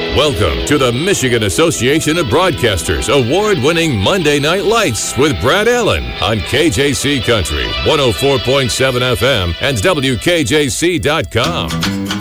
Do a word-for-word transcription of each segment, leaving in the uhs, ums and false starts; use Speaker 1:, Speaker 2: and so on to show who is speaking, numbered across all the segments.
Speaker 1: Welcome to the Michigan Association of Broadcasters award-winning Monday Night Lights with Brad Allen on K J C Country, one oh four point seven F M and W K J C dot com.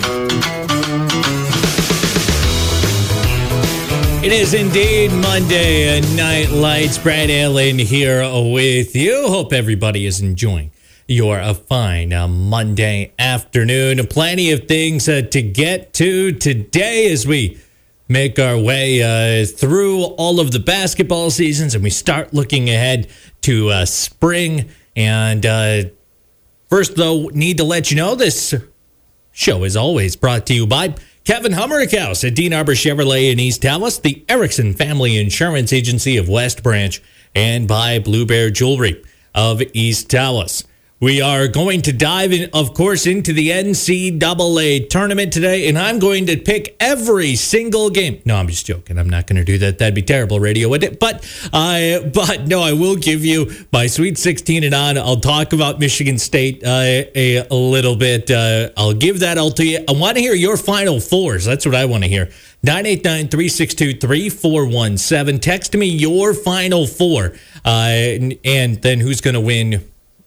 Speaker 2: It is indeed Monday Night Lights. Brad Allen here with you. Hope everybody is enjoying your a fine uh, Monday afternoon. Plenty of things uh, to get to today as we make our way uh, through all of the basketball seasons and we start looking ahead to uh, spring. And uh, first, though, need to let you know this show is always brought to you by Kevin Hummerick House at Dean Arbor Chevrolet in East Dallas, the Erickson Family Insurance Agency of West Branch, and by Blue Bear Jewelry of East Dallas. We are going to dive, in, of course, into the N C double A tournament today, and I'm going to pick every single game. No, I'm just joking. I'm not going to do that. That'd be terrible radio, wouldn't it? But, uh, but no, I will give you my Sweet sixteen and on. I'll talk about Michigan State uh, a, a little bit. Uh, I'll give that all to you. I want to hear your Final Fours. That's what I want to hear. nine eight nine, three six two, three four one seven. Text me your Final Four, uh, and, and then who's going to win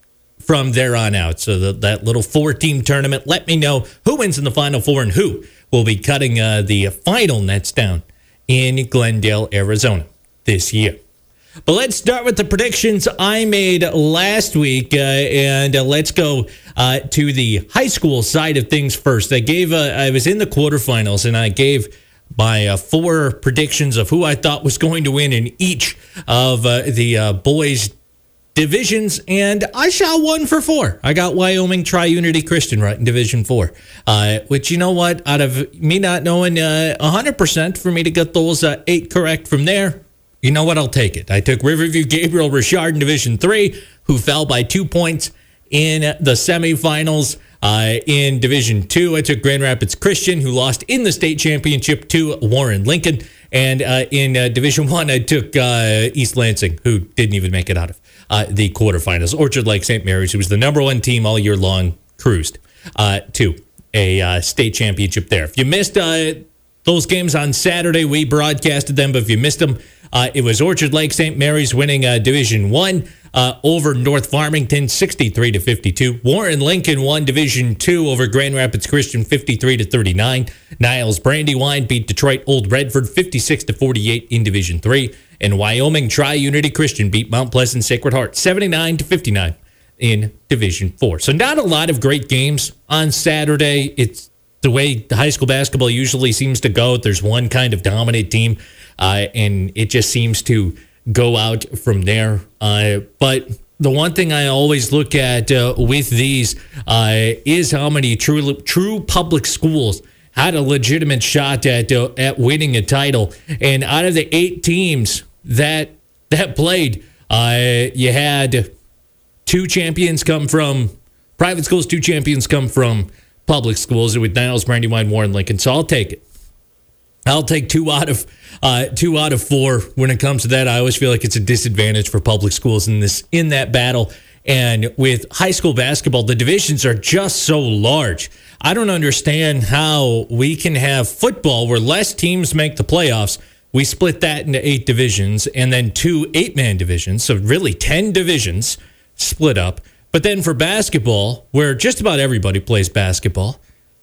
Speaker 2: from there on out. So the, that little four-team tournament, let me know who wins in the Final Four and who will be cutting uh, the final nets down in Glendale, Arizona this year. But let's start with the predictions I made last week, uh, and uh, let's go uh, to the high school side of things first. I gave, uh, I was in the quarterfinals, and I gave my uh, four predictions of who I thought was going to win in each of uh, the uh, boys' divisions, and I shot one for four. I got Wyoming Tri-Unity Christian right in Division Four, uh, which, you know what, out of me not knowing uh, one hundred percent for me to get those uh, eight correct from there, you know what, I'll take it. I took Riverview Gabriel Richard in Division Three, who fell by two points in the semifinals. Uh, in Division Two, I took Grand Rapids Christian, who lost in the state championship to Warren Lincoln. And uh, in uh, Division One, I took uh, East Lansing, who didn't even make it out of uh, the quarterfinals. Orchard Lake Saint Mary's, who was the number one team all year long, cruised uh, to a uh, state championship there. If you missed uh, those games on Saturday, we broadcasted them. But if you missed them, uh, it was Orchard Lake Saint Mary's winning uh, Division One uh, over North Farmington, sixty-three to fifty-two. Warren Lincoln won Division Two over Grand Rapids Christian, fifty-three to thirty-nine. Niles Brandywine beat Detroit Old Redford, fifty-six to forty-eight in Division Three. And Wyoming Tri-Unity Christian beat Mount Pleasant Sacred Heart, seventy-nine to fifty-nine in Division Four. So not a lot of great games on Saturday. It's the way the high school basketball usually seems to go. There's one kind of dominant team, uh, and it just seems to go out from there. Uh, but the one thing I always look at uh, with these uh, is how many true true public schools had a legitimate shot at uh, at winning a title. And out of the eight teams that that played, uh, you had two champions come from private schools, two champions come from public schools with Niles, Brandywine, Warren, Lincoln. So I'll take it. I'll take two out of uh, two out of four when it comes to that. I always feel like it's a disadvantage for public schools in this in that battle. And with high school basketball, the divisions are just so large. I don't understand how we can have football where less teams make the playoffs. We split that into eight divisions and then two eight-man divisions. So really ten divisions split up. But then for basketball, where just about everybody plays basketball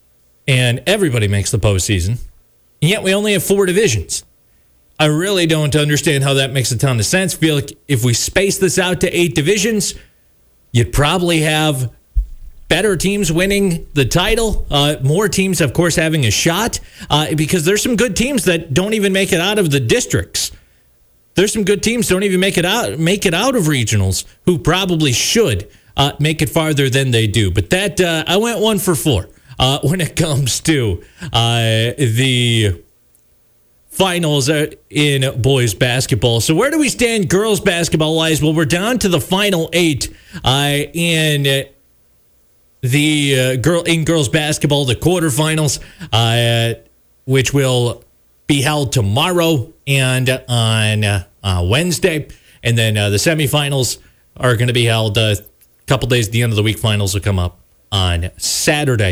Speaker 2: and everybody makes the postseason, and yet we only have four divisions. I really don't understand how that makes a ton of sense. I feel like if we space this out to eight divisions, you'd probably have better teams winning the title, uh, more teams, of course, having a shot, uh, because there's some good teams that don't even make it out of the districts. There's some good teams don't even make it out make it out of regionals who probably should uh, make it farther than they do. But that uh, I went one for four. Uh, when it comes to uh, the finals in boys basketball. So where do we stand girls basketball-wise? Well, we're down to the final eight uh, in the uh, girl in girls basketball, the quarterfinals, uh, which will be held tomorrow and on uh, Wednesday. And then uh, the semifinals are going to be held uh, a couple days at the end of the week. Finals will come up on Saturday.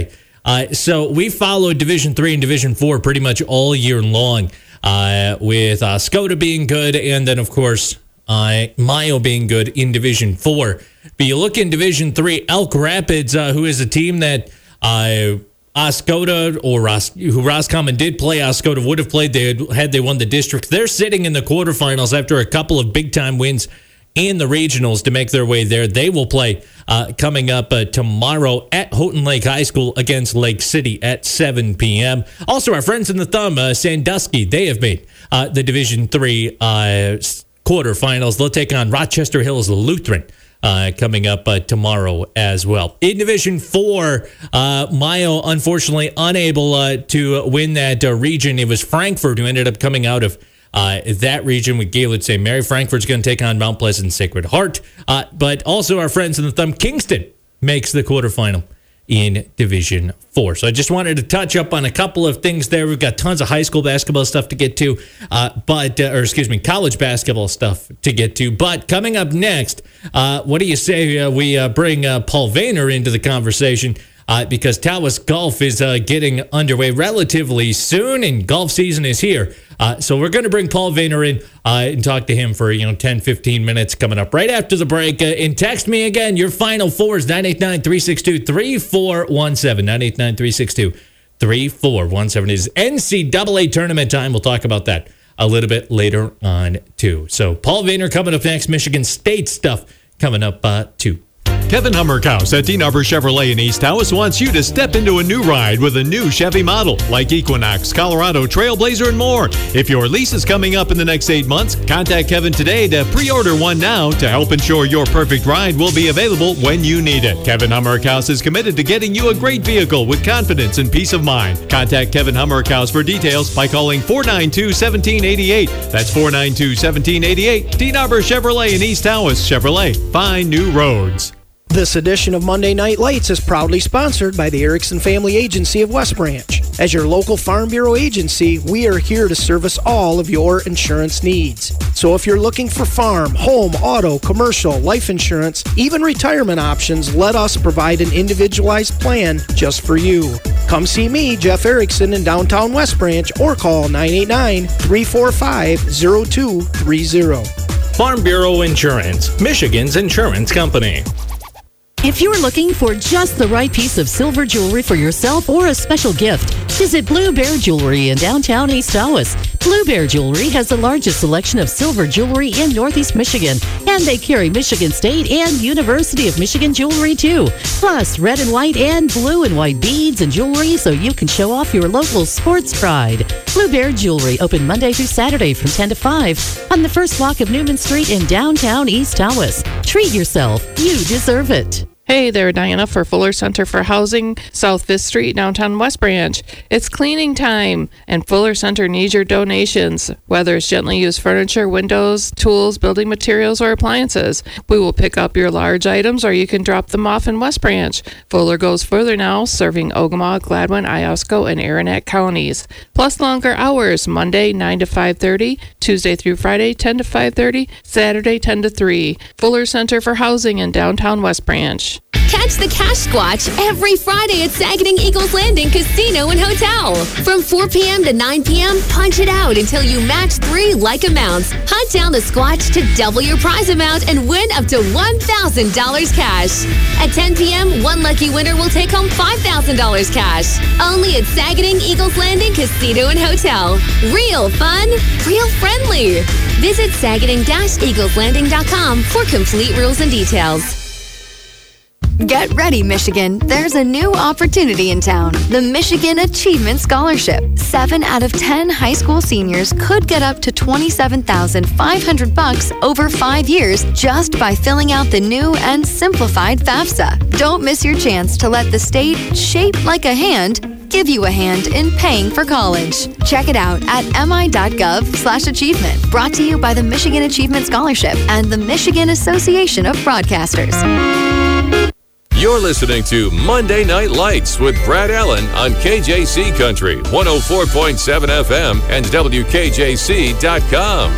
Speaker 2: Uh, so we followed Division three and Division four pretty much all year long, uh, with uh, Skoda being good, and then, of course, uh, Mayo being good in Division four. But you look in Division three, Elk Rapids, uh, who is a team that uh, Oscoda or Ros- who Roscommon did play, Oscoda would have played they had, had they won the district. They're sitting in the quarterfinals after a couple of big-time wins in the regionals to make their way there. They will play uh, coming up uh, tomorrow at Houghton Lake High School against Lake City at seven p.m. Also, our friends in the Thumb, uh, Sandusky, they have made uh, the Division three uh, quarterfinals. They'll take on Rochester Hills Lutheran uh, coming up uh, tomorrow as well. In Division four, uh, Mayo, unfortunately, unable uh, to win that uh, region. It was Frankfort who ended up coming out of Uh, that region with Gaylord Saint Mary. Frankfurt's going to take on Mount Pleasant Sacred Heart. Uh, but also our friends in the Thumb, Kingston makes the quarterfinal in Division four. So I just wanted to touch up on a couple of things there. We've got tons of high school basketball stuff to get to, uh, but uh, or excuse me, college basketball stuff to get to. But coming up next, uh, what do you say uh, we uh, bring uh, Paul Vayner into the conversation? Uh, because Tawas Golf is uh, getting underway relatively soon, and golf season is here. Uh, so we're going to bring Paul Vayner in uh, and talk to him for, you know, ten, fifteen minutes coming up right after the break. Uh, and text me again. Your final four is nine eight nine, three six two, three four one seven. nine eight nine, three six two, three four one seven. It is N C double A tournament time. We'll talk about that a little bit later on, too. So Paul Vayner coming up next. Michigan State stuff coming up, uh, too.
Speaker 3: Kevin Hummerkaus at Dean Arbor Chevrolet in East Tawas wants you to step into a new ride with a new Chevy model like Equinox, Colorado, Trailblazer, and more. If your lease is coming up in the next eight months, contact Kevin today to pre-order one now to help ensure your perfect ride will be available when you need it. Kevin Hummerkaus is committed to getting you a great vehicle with confidence and peace of mind. Contact Kevin Hummerkaus for details by calling four nine two, one seven eight eight. That's four nine two, one seven eight eight. Dean Arbor Chevrolet in East Tawas. Chevrolet, find new roads.
Speaker 4: This edition of Monday Night Lights is proudly sponsored by the Erickson Family Agency of West Branch. As your local Farm Bureau agency, we are here to service all of your insurance needs. So if you're looking for farm, home, auto, commercial, life insurance, even retirement options, let us provide an individualized plan just for you. Come see me, Jeff Erickson, in downtown West Branch, or call nine eight nine, three four five, zero two three zero.
Speaker 2: Farm Bureau Insurance, Michigan's insurance company.
Speaker 5: If you're looking for just the right piece of silver jewelry for yourself or a special gift, visit Blue Bear Jewelry in downtown East Tawas. Blue Bear Jewelry has the largest selection of silver jewelry in Northeast Michigan, and they carry Michigan State and University of Michigan jewelry too. Plus, red and white and blue and white beads and jewelry so you can show off your local sports pride. Blue Bear Jewelry open Monday through Saturday from ten to five on the first block of Newman Street in downtown East Tawas. Treat yourself. You deserve it.
Speaker 6: Hey there, Diana for Fuller Center for Housing, South fifth Street, downtown West Branch. It's cleaning time, and Fuller Center needs your donations, whether it's gently used furniture, windows, tools, building materials, or appliances. We will pick up your large items, or you can drop them off in West Branch. Fuller goes further now, serving Ogama, Gladwin, Iosco, and Aranet counties. Plus longer hours, Monday nine to five thirty, Tuesday through Friday ten to five thirty, Saturday ten to three. Fuller Center for Housing in downtown West Branch.
Speaker 7: Catch the Cash Squatch every Friday at Saginaw Eagles Landing Casino and Hotel. From four p.m. to nine p.m., punch it out until you match three like amounts. Hunt down the Squatch to double your prize amount and win up to one thousand dollars cash. At ten p.m., one lucky winner will take home five thousand dollars cash. Only at Saginaw Eagles Landing Casino and Hotel. Real fun, real friendly. Visit saginaw dash eagles landing dot com for complete rules and details.
Speaker 8: Get ready, Michigan. There's a new opportunity in town. The Michigan Achievement Scholarship. Seven out of ten high school seniors could get up to twenty-seven thousand five hundred bucks over five years just by filling out the new and simplified FAFSA. Don't miss your chance to let the state, shaped like a hand, give you a hand in paying for college. Check it out at mi.gov slash achievement. Brought to you by the Michigan Achievement Scholarship and the Michigan Association of Broadcasters.
Speaker 1: You're listening to Monday Night Lights with Brad Allen on K J C Country, one oh four point seven F M and W K J C dot com.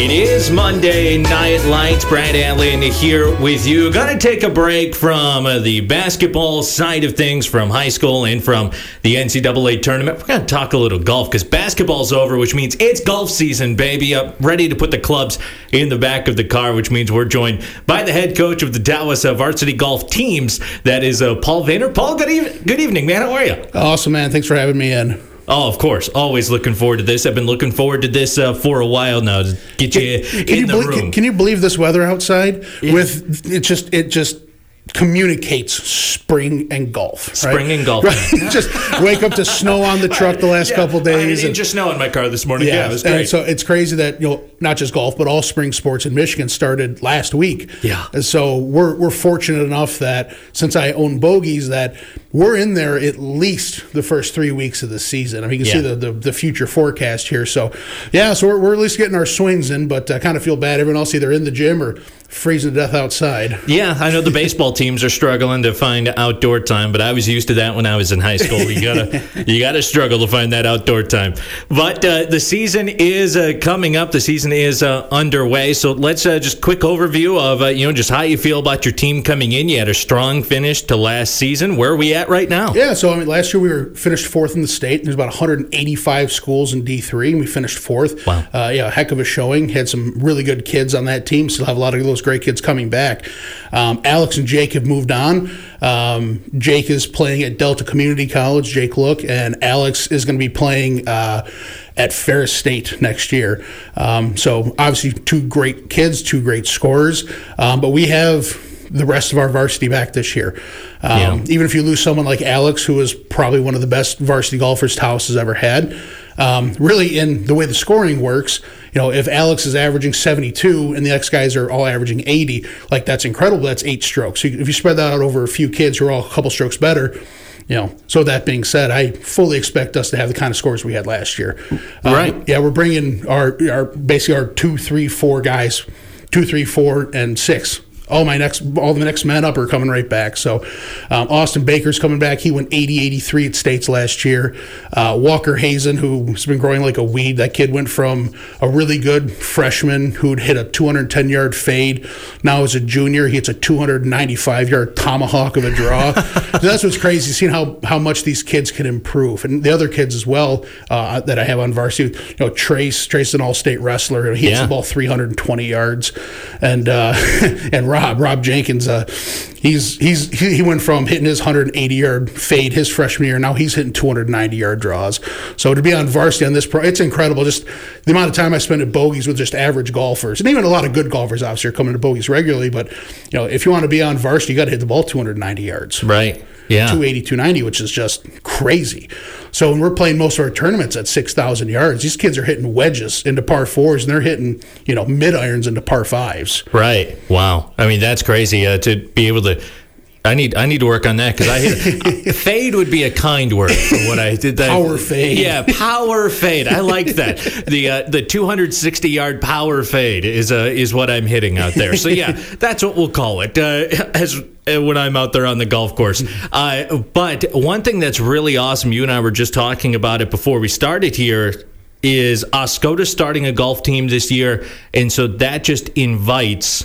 Speaker 2: It is Monday Night Lights. Brad Allen here with you. Going to take a break from uh, the basketball side of things from high school and from the N C double A tournament. We're going to talk a little golf because basketball's over, which means it's golf season, baby. Up, ready to put the clubs in the back of the car, which means we're joined by the head coach of the Dallas uh, varsity golf teams. That is uh, Paul Vayner. Paul, good, eve- good evening, man. How are you?
Speaker 9: Awesome, man. Thanks for having me in.
Speaker 2: Oh, of course. Always looking forward to this. I've been looking forward to this uh, for a while now to get you
Speaker 9: can,
Speaker 2: in
Speaker 9: can you
Speaker 2: the
Speaker 9: believe,
Speaker 2: room.
Speaker 9: Can, can you believe this weather outside?
Speaker 2: Yeah.
Speaker 9: With it just it just communicates spring and golf. Right?
Speaker 2: Spring and golf.
Speaker 9: Right? Just wake up to snow on the truck the last
Speaker 2: yeah.
Speaker 9: couple of days.
Speaker 2: I mean, just snow in my car this morning. Yeah, yeah, it was great.
Speaker 9: And so it's crazy that, you know, not just golf, but all spring sports in Michigan started last week.
Speaker 2: Yeah.
Speaker 9: And so we're we're fortunate enough that since I own Bogies, that we're in there at least the first three weeks of the season. I mean, you can
Speaker 2: Yeah.
Speaker 9: see the, the the future forecast here. So, yeah, so we're, we're at least getting our swings in, but I kind of feel bad. Everyone else either in the gym or freezing to death outside.
Speaker 2: Yeah, I know the baseball teams are struggling to find outdoor time, but I was used to that when I was in high school. You gotta, you gotta struggle to find that outdoor time. But uh, the season is uh, coming up. The season is uh, underway. So let's uh, just quick overview of uh, you know just how you feel about your team coming in. You had a strong finish to last season. Where are we at right now?
Speaker 9: Yeah, so I mean, last year we were finished fourth in the state. There's about one hundred eighty-five schools in D three, and we finished fourth.
Speaker 2: Wow.
Speaker 9: Uh, yeah, a heck of a showing. Had some really good kids on that team. Still have a lot of those great kids coming back. Um, Alex and Jake have moved on. Um, Jake is playing at Delta Community College, Jake Look, and Alex is going to be playing uh, at Ferris State next year. Um, so obviously two great kids, two great scorers, um, but we have the rest of our varsity back this year. Um,
Speaker 2: Yeah.
Speaker 9: Even if you lose someone like Alex, who is probably one of the best varsity golfers Taos has ever had, um, really in the way the scoring works, you know, if Alex is averaging seventy-two and the next guys are all averaging eighty, like that's incredible. That's eight strokes. So if you spread that out over a few kids who are all a couple strokes better, you know, so that being said, I fully expect us to have the kind of scores we had last year.
Speaker 2: Right.
Speaker 9: Um, yeah, we're bringing our, our basically our two, three, four guys, two, three, four, and six. All my next, all the next men up are coming right back. So, um, Austin Baker's coming back. He went eighty eighty-three at states last year. Uh, Walker Hazen, who's been growing like a weed. That kid went from a really good freshman who'd hit a two hundred ten yard fade. Now as a junior, he hits a two hundred ninety-five yard tomahawk of a draw. So that's what's crazy, seeing how how much these kids can improve, and the other kids as well uh, that I have on varsity. You know, Trace, Trace is an all-state wrestler. He hits
Speaker 2: Yeah.
Speaker 9: the ball three hundred twenty yards, and uh, and Rob. Rob Jenkins, uh, he's he's he, he went from hitting his one hundred eighty yard fade his freshman year. Now he's hitting two hundred ninety yard draws. So to be on varsity on this pro, it's incredible. Just the amount of time I spend at Bogies with just average golfers, and even a lot of good golfers obviously are coming to Bogies regularly. But you know, if you want to be on varsity, you got to hit the ball two hundred ninety yards.
Speaker 2: Right. Yeah.
Speaker 9: two eighty, two ninety, which is just crazy. So when we're playing most of our tournaments at six thousand yards, these kids are hitting wedges into par fours, and they're hitting, you know, mid irons into par fives.
Speaker 2: Right. Wow. I mean, that's crazy uh, to be able to. I need I need to work on that because I hit fade would be a kind word for what I did. That,
Speaker 9: Power fade.
Speaker 2: Yeah, power fade. I like that. The uh, the two hundred sixty yard power fade is uh, is what I'm hitting out there. So yeah, that's what we'll call it uh, as uh, when I'm out there on the golf course. Uh, but one thing that's really awesome, you and I were just talking about it before we started here, is Oscoda starting a golf team this year, and so that just invites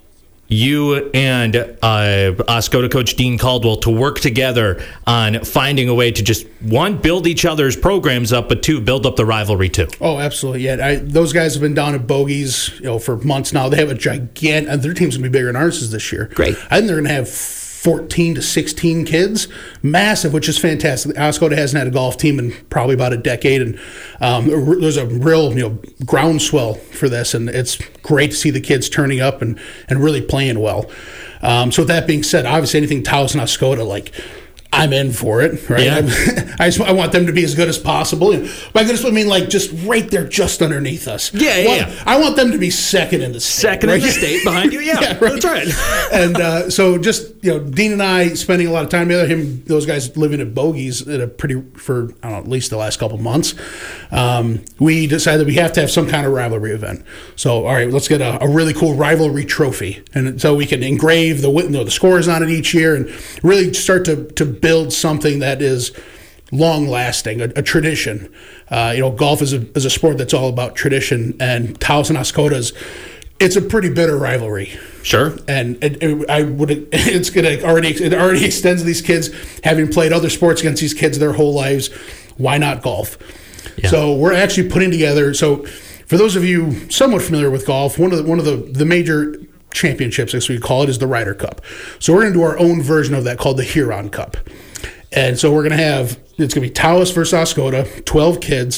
Speaker 2: you and uh, Oscoda coach Dean Caldwell to work together on finding a way to just, one, build each other's programs up, but two, build up the rivalry too.
Speaker 9: Oh, absolutely. Yeah, I, those guys have been down at Bogies, you know, for months now. They have a gigantic, and their team's going to be bigger than ours is this year.
Speaker 2: Great.
Speaker 9: I think they're going to have fourteen to sixteen kids, massive, which is fantastic. Oscoda hasn't had a golf team in probably about a decade, and um, there's a real, you know, groundswell for this, and it's great to see the kids turning up and, and really playing well. Um, so with that being said, obviously anything Taos and Oscoda, like, I'm in for it, right?
Speaker 2: Yeah.
Speaker 9: I just I want them to be as good as possible. By goodness, I mean like just right there, just underneath us.
Speaker 2: Yeah, yeah.
Speaker 9: Want,
Speaker 2: yeah.
Speaker 9: I want them to be second in the state.
Speaker 2: Second
Speaker 9: right?
Speaker 2: in the state behind you, yeah,
Speaker 9: yeah right.
Speaker 2: That's right.
Speaker 9: And uh, so just, you know, Dean and I spending a lot of time together. Him, those guys living at Bogies at a pretty for I don't know at least the last couple months. Um, we decided we have to have some kind of rivalry event. So all right, let's get a, a really cool rivalry trophy, and so we can engrave the you know, the scores on it each year, and really start to to build something that is long lasting, a, a tradition. Uh, you know, golf is a, is a sport that's all about tradition, and Taos and Oscoda's, it's a pretty bitter rivalry.
Speaker 2: Sure.
Speaker 9: And it, it, I would, it's going to already, it already extends these kids having played other sports against these kids their whole lives. Why not golf? Yeah. So we're actually putting together, so for those of you somewhat familiar with golf, one of the, one of the, the major championships, as we call it, is the Ryder Cup. So we're going to do our own version of that called the Huron Cup. And so we're going to have, it's going to be Taos versus Oscoda, twelve kids,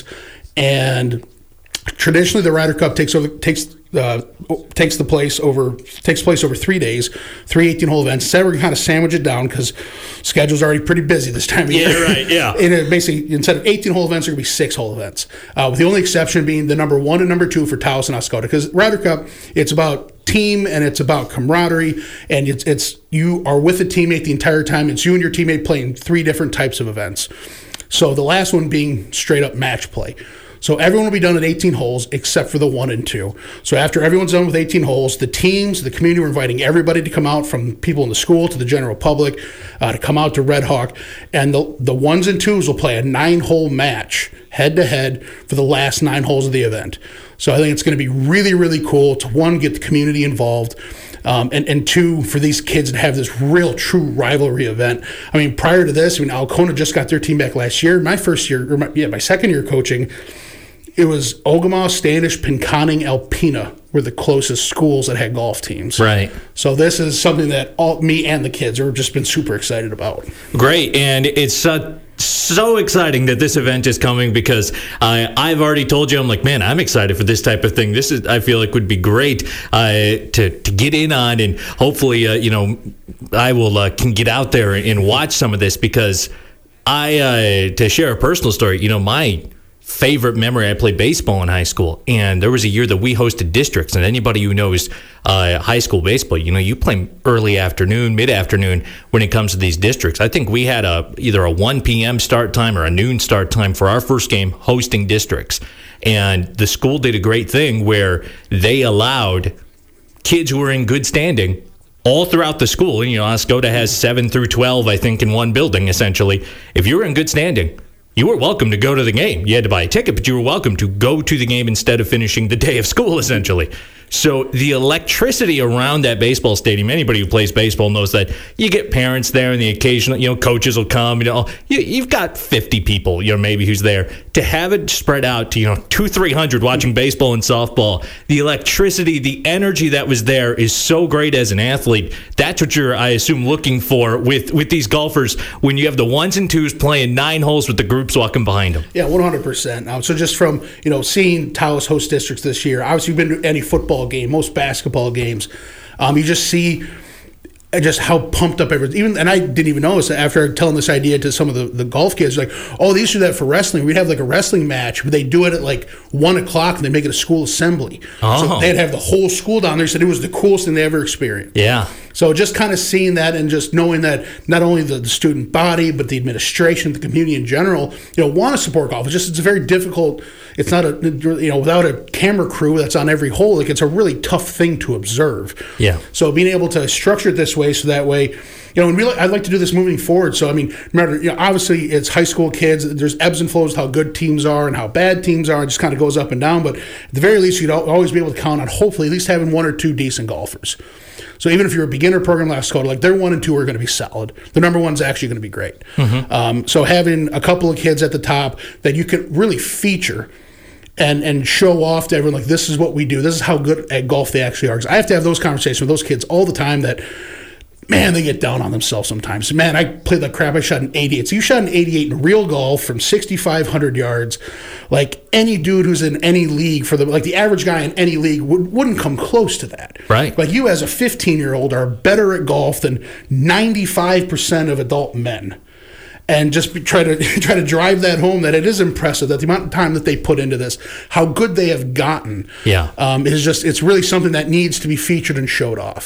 Speaker 9: and traditionally the Ryder Cup takes over takes uh, takes the place over takes place over three days, three eighteen-hole events. Instead, we're going to kind of sandwich it down because schedule's already pretty busy this time of
Speaker 2: yeah,
Speaker 9: year.
Speaker 2: Yeah, right, yeah.
Speaker 9: And it basically, instead of eighteen-hole events, there are going to be six-hole events, uh, with the only exception being the number one and number two for Taos and Oscoda. Because Ryder Cup, it's about team and it's about camaraderie, and it's it's you are with a teammate the entire time. It's you and your teammate playing three different types of events. So the last one being straight up match play. So everyone will be done at eighteen holes except for the one and two. So after everyone's done with eighteen holes, the teams, the community, we're inviting everybody to come out, from people in the school to the general public, uh, to come out to Red Hawk. And the the ones and twos will play a nine-hole match head-to-head for the last nine holes of the event. So I think it's going to be really, really cool to, one, get the community involved, um, and, and two, for these kids to have this real, true rivalry event. I mean, prior to this, I mean, Alcona just got their team back last year. My first year, or my, yeah, my second year coaching, it was Ogemaw, Standish, Pinconning, Alpena were the closest schools that had golf teams.
Speaker 2: Right.
Speaker 9: So this is something that all me and the kids have just been super excited about.
Speaker 2: Great, and it's uh, so exciting that this event is coming, because I, I've already told you, I'm like, man, I'm excited for this type of thing. This is, I feel like, would be great uh, to to get in on, and hopefully, uh, you know, I will uh, can get out there and watch some of this, because I uh, to share a personal story, you know, my favorite memory, I played baseball in high school, and there was a year that we hosted districts, and anybody who knows uh, high school baseball, you know, you play early afternoon, mid-afternoon when it comes to these districts. I think we had a either a one p.m. start time or a noon start time for our first game hosting districts, and the school did a great thing where they allowed kids who were in good standing all throughout the school, and, you know, Oscoda has seven through twelve, I think, in one building, essentially. If you were in good standing, you were welcome to go to the game. You had to buy a ticket, but you were welcome to go to the game instead of finishing the day of school, essentially. So the electricity around that baseball stadium, anybody who plays baseball knows that you get parents there, and the occasional, you know, coaches will come. You know, you, you've got fifty people, you know, maybe who's there. To have it spread out to, you know, two, three hundred watching baseball and softball, the electricity, the energy that was there is so great as an athlete. That's what you're, I assume, looking for with with these golfers when you have the ones and twos playing nine holes with the groups walking behind them.
Speaker 9: Yeah, one hundred percent. Now, so just from, you know, seeing Taos host districts this year, obviously you've been to any football game, most basketball games, um, you just see just how pumped up everything. Even, and I didn't even notice that after telling this idea to some of the, the golf kids, like, oh, they used to do that for wrestling. We'd have like a wrestling match, but they do it at like one o'clock and they make it a school assembly.
Speaker 2: Oh.
Speaker 9: So they'd have the whole school down there. Said it was the coolest thing they ever experienced.
Speaker 2: Yeah.
Speaker 9: So just kind of seeing that, and just knowing that not only the, the student body, but the administration, the community in general, you know, want to support golf. It's just, it's a very difficult, it's not a, you know, without a camera crew that's on every hole, like, it's a really tough thing to observe.
Speaker 2: Yeah.
Speaker 9: So being able to structure it this way, so that way, you know, and really, I'd like to do this moving forward. So, I mean, remember, you know, obviously it's high school kids. There's ebbs and flows, how good teams are and how bad teams are. It just kind of goes up and down. But at the very least, you'd always be able to count on, hopefully, at least having one or two decent golfers. So even if you're a beginner program last Dakota, like, their one and two are going to be solid. The number one's actually going to be great. Mm-hmm. Um, so having a couple of kids at the top that you can really feature and and show off to everyone, like, this is what we do. This is how good at golf they actually are. Because I have to have those conversations with those kids all the time that, man, they get down on themselves sometimes. Man, I played like crap. I shot an eighty-eight. So you shot an eighty-eight in real golf from sixty-five hundred yards. Like, any dude who's in any league, for the like the average guy in any league would, wouldn't come close to that.
Speaker 2: Right.
Speaker 9: Like, you as a fifteen-year-old are better at golf than ninety-five percent of adult men. And just be, try to try to drive that home, that it is impressive that the amount of time that they put into this, how good they have gotten,
Speaker 2: yeah,
Speaker 9: um, is just, it's really something that needs to be featured and showed off.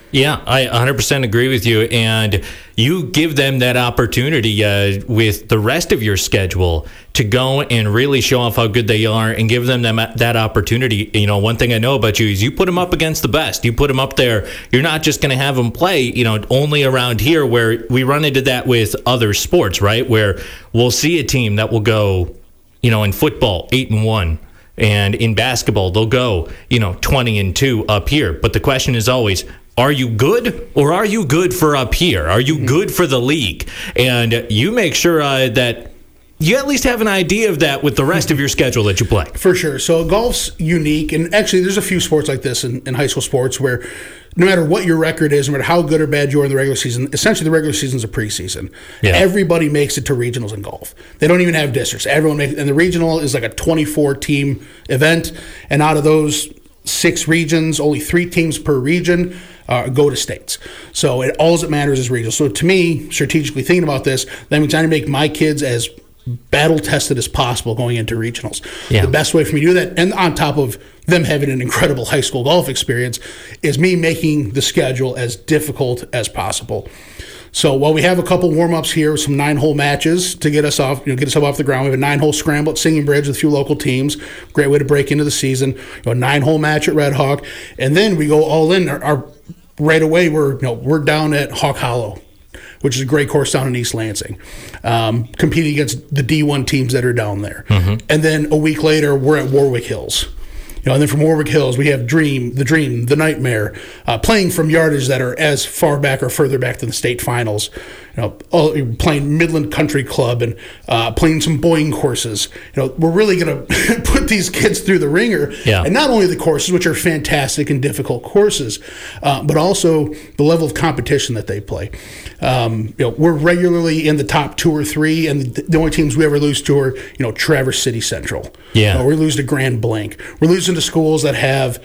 Speaker 2: Yeah, I one hundred percent agree with you. And you give them that opportunity uh, with the rest of your schedule to go and really show off how good they are and give them that, that opportunity. You know, one thing I know about you is you put them up against the best. You put them up there. You're not just going to have them play, you know, only around here, where we run into that with other sports, right? Where we'll see a team that will go, you know, in football, eight and one. And in basketball, they'll go, you know, twenty and two up here. But the question is always, are you good, or are you good for up here? Are you good for the league? And you make sure uh, that you at least have an idea of that with the rest of your schedule that you play.
Speaker 9: For sure. So golf's unique, and actually there's a few sports like this in, in high school sports where no matter what your record is, no matter how good or bad you are in the regular season, essentially the regular season's a preseason. Yeah. Everybody makes it to regionals in golf. They don't even have districts. Everyone makes, and the regional is like a twenty-four team event, and out of those six regions, only three teams per region uh, go to states. So it, all that matters is regional. So to me, strategically thinking about this, that means I need to make my kids as battle tested as possible going into regionals. Yeah. The best way for me to do that, and on top of them having an incredible high school golf experience, is me making the schedule as difficult as possible. So while we have a couple warm-ups here, some nine-hole matches to get us off, you know, get us up off the ground. We have a nine-hole scramble at Singing Bridge with a few local teams. Great way to break into the season. You know, a nine-hole match at Red Hawk, and then we go all in. Our, our right away, we're you know we're down at Hawk Hollow, which is a great course down in East Lansing, um, competing against the D one teams that are down there. Mm-hmm. And then a week later, we're at Warwick Hills. You know, and then from Warwick Hills, we have Dream, the Dream, the Nightmare, uh, playing from yardage that are as far back or further back than the state finals. You know, all, playing Midland Country Club and uh, playing some Boeing courses. You know, we're really going to put these kids through the ringer. Yeah. And not only the courses, which are fantastic and difficult courses, uh, but also the level of competition that they play. Um, you know, we're regularly in the top two or three, and the, the only teams we ever lose to are, you know, Traverse City Central. Yeah. You know, we lose to Grand Blanc. We're losing to schools that have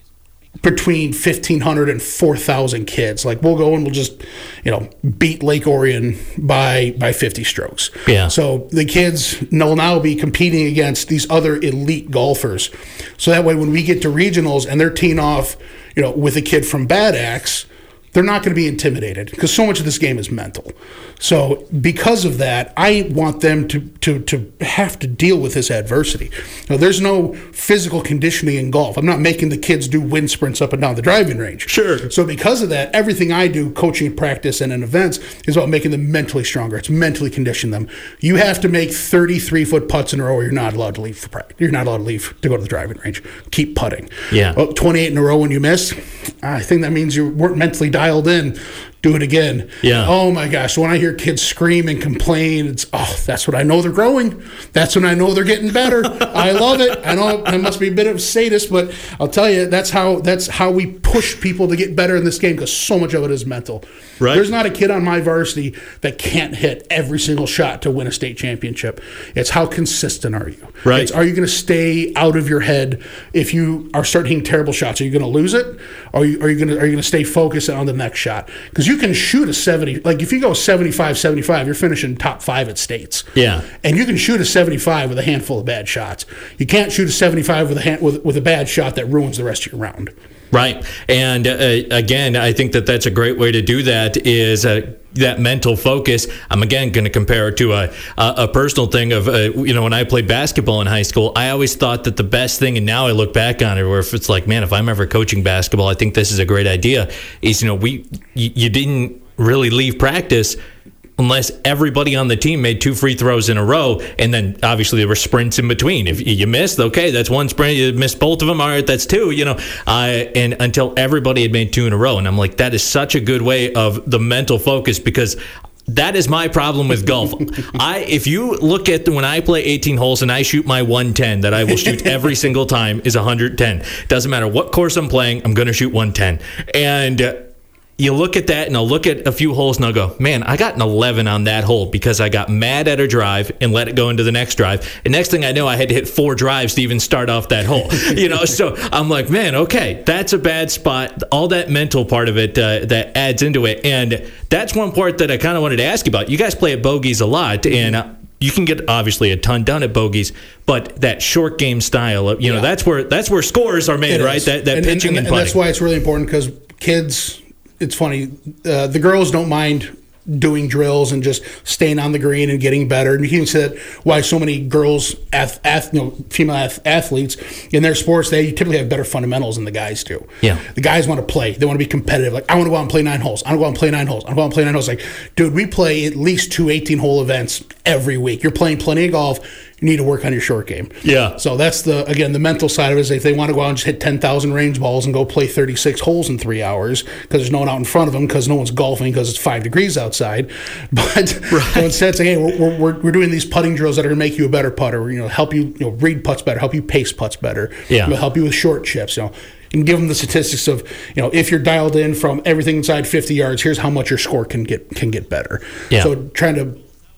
Speaker 9: between fifteen hundred and four thousand kids. Like, we'll go and we'll just, you know, beat Lake Orion by by fifty strokes. Yeah. So the kids will now be competing against these other elite golfers. So that way when we get to regionals and they're teeing off, you know, with a kid from Bad Axe, they're not going to be intimidated, because so much of this game is mental. So because of that, I want them to to to have to deal with this adversity. Now, there's no physical conditioning in golf. I'm not making the kids do wind sprints up and down the driving range. Sure. So because of that, everything I do, coaching, practice, and in events, is about making them mentally stronger. It's mentally condition them. You have to make thirty-three foot putts in a row, or you're not allowed to leave for practice. You're not allowed to leave to go to the driving range. Keep putting. Yeah. Oh, twenty-eight in a row when you miss, I think that means you weren't mentally dialed in. Do it again. Yeah. Oh my gosh. When I hear kids scream and complain, it's, oh, that's when I know they're growing. That's when I know they're getting better. I love it. I know I must be a bit of a sadist, but I'll tell you, that's how that's how we push people to get better in this game, because so much of it is mental. Right. There's not a kid on my varsity that can't hit every single shot to win a state championship. It's how consistent are you? Right. It's, are you going to stay out of your head if you are start hitting terrible shots? Are you going to lose it? Or are you, are you going to are you going to stay focused on the next shot? Because you can shoot a seventy, like if you go seventy-five seventy-five, you're finishing top five at states. Yeah. And you can shoot a seventy-five with a handful of bad shots. You can't shoot a seventy-five with a hand, with, with a bad shot that ruins the rest of your round.
Speaker 2: Right. And uh, again, I think that that's a great way to do that, is uh, that mental focus. I'm, again, going to compare it to a, a, a personal thing of, uh, you know, when I played basketball in high school, I always thought that the best thing, and now I look back on it, where if it's like, man, if I'm ever coaching basketball, I think this is a great idea, is, you know, we you, you didn't really leave practice unless everybody on the team made two free throws in a row, and then obviously there were sprints in between. If you missed, okay, that's one sprint. You missed both of them, all right, that's two, you know, uh, and until everybody had made two in a row. And I'm like, that is such a good way of the mental focus, because that is my problem with golf. I if you look at the, when I play eighteen holes and I shoot my one ten that I will shoot every single time is one hundred ten. Doesn't matter what course I'm playing, I'm going to shoot one ten. And uh, you look at that, and I'll look at a few holes, and I'll go, man, I got an eleven on that hole because I got mad at a drive and let it go into the next drive. And next thing I know, I had to hit four drives to even start off that hole. You know, so I'm like, man, okay, that's a bad spot. All that mental part of it uh, that adds into it. And that's one part that I kind of wanted to ask you about. You guys play at Bogies a lot, and uh, you can get obviously a ton done at Bogies, but that short game style, you know, yeah. that's where that's where scores are made, it right? Is. That that
Speaker 9: and,
Speaker 2: pitching
Speaker 9: and,
Speaker 2: and,
Speaker 9: and
Speaker 2: putting.
Speaker 9: That's why it's really important, because kids it's funny. Uh, the girls don't mind doing drills and just staying on the green and getting better. And you can see that why so many girls, ath, ath, you know, female ath, athletes in their sports, they typically have better fundamentals than the guys do.
Speaker 2: Yeah.
Speaker 9: The guys want to play. They want to be competitive. Like, I want to go out and play nine holes. I want to go out and play nine holes. I want to go out and play nine holes. Like, dude, we play at least two eighteen-hole events every week. You're playing plenty of golf. You need to work on your short game.
Speaker 2: Yeah.
Speaker 9: So that's the, again, the mental side of it is if they want to go out and just hit ten thousand range balls and go play thirty-six holes in three hours because there's no one out in front of them because no one's golfing because it's five degrees outside. But right. So instead saying, hey, we're, we're, we're doing these putting drills that are going to make you a better putter, you know, help you, you know, read putts better, help you pace putts better,
Speaker 2: yeah.
Speaker 9: you know, help you with short chips, you know. And give them the statistics of, you know, if you're dialed in from everything inside fifty yards, here's how much your score can get can get better.
Speaker 2: Yeah.
Speaker 9: So trying to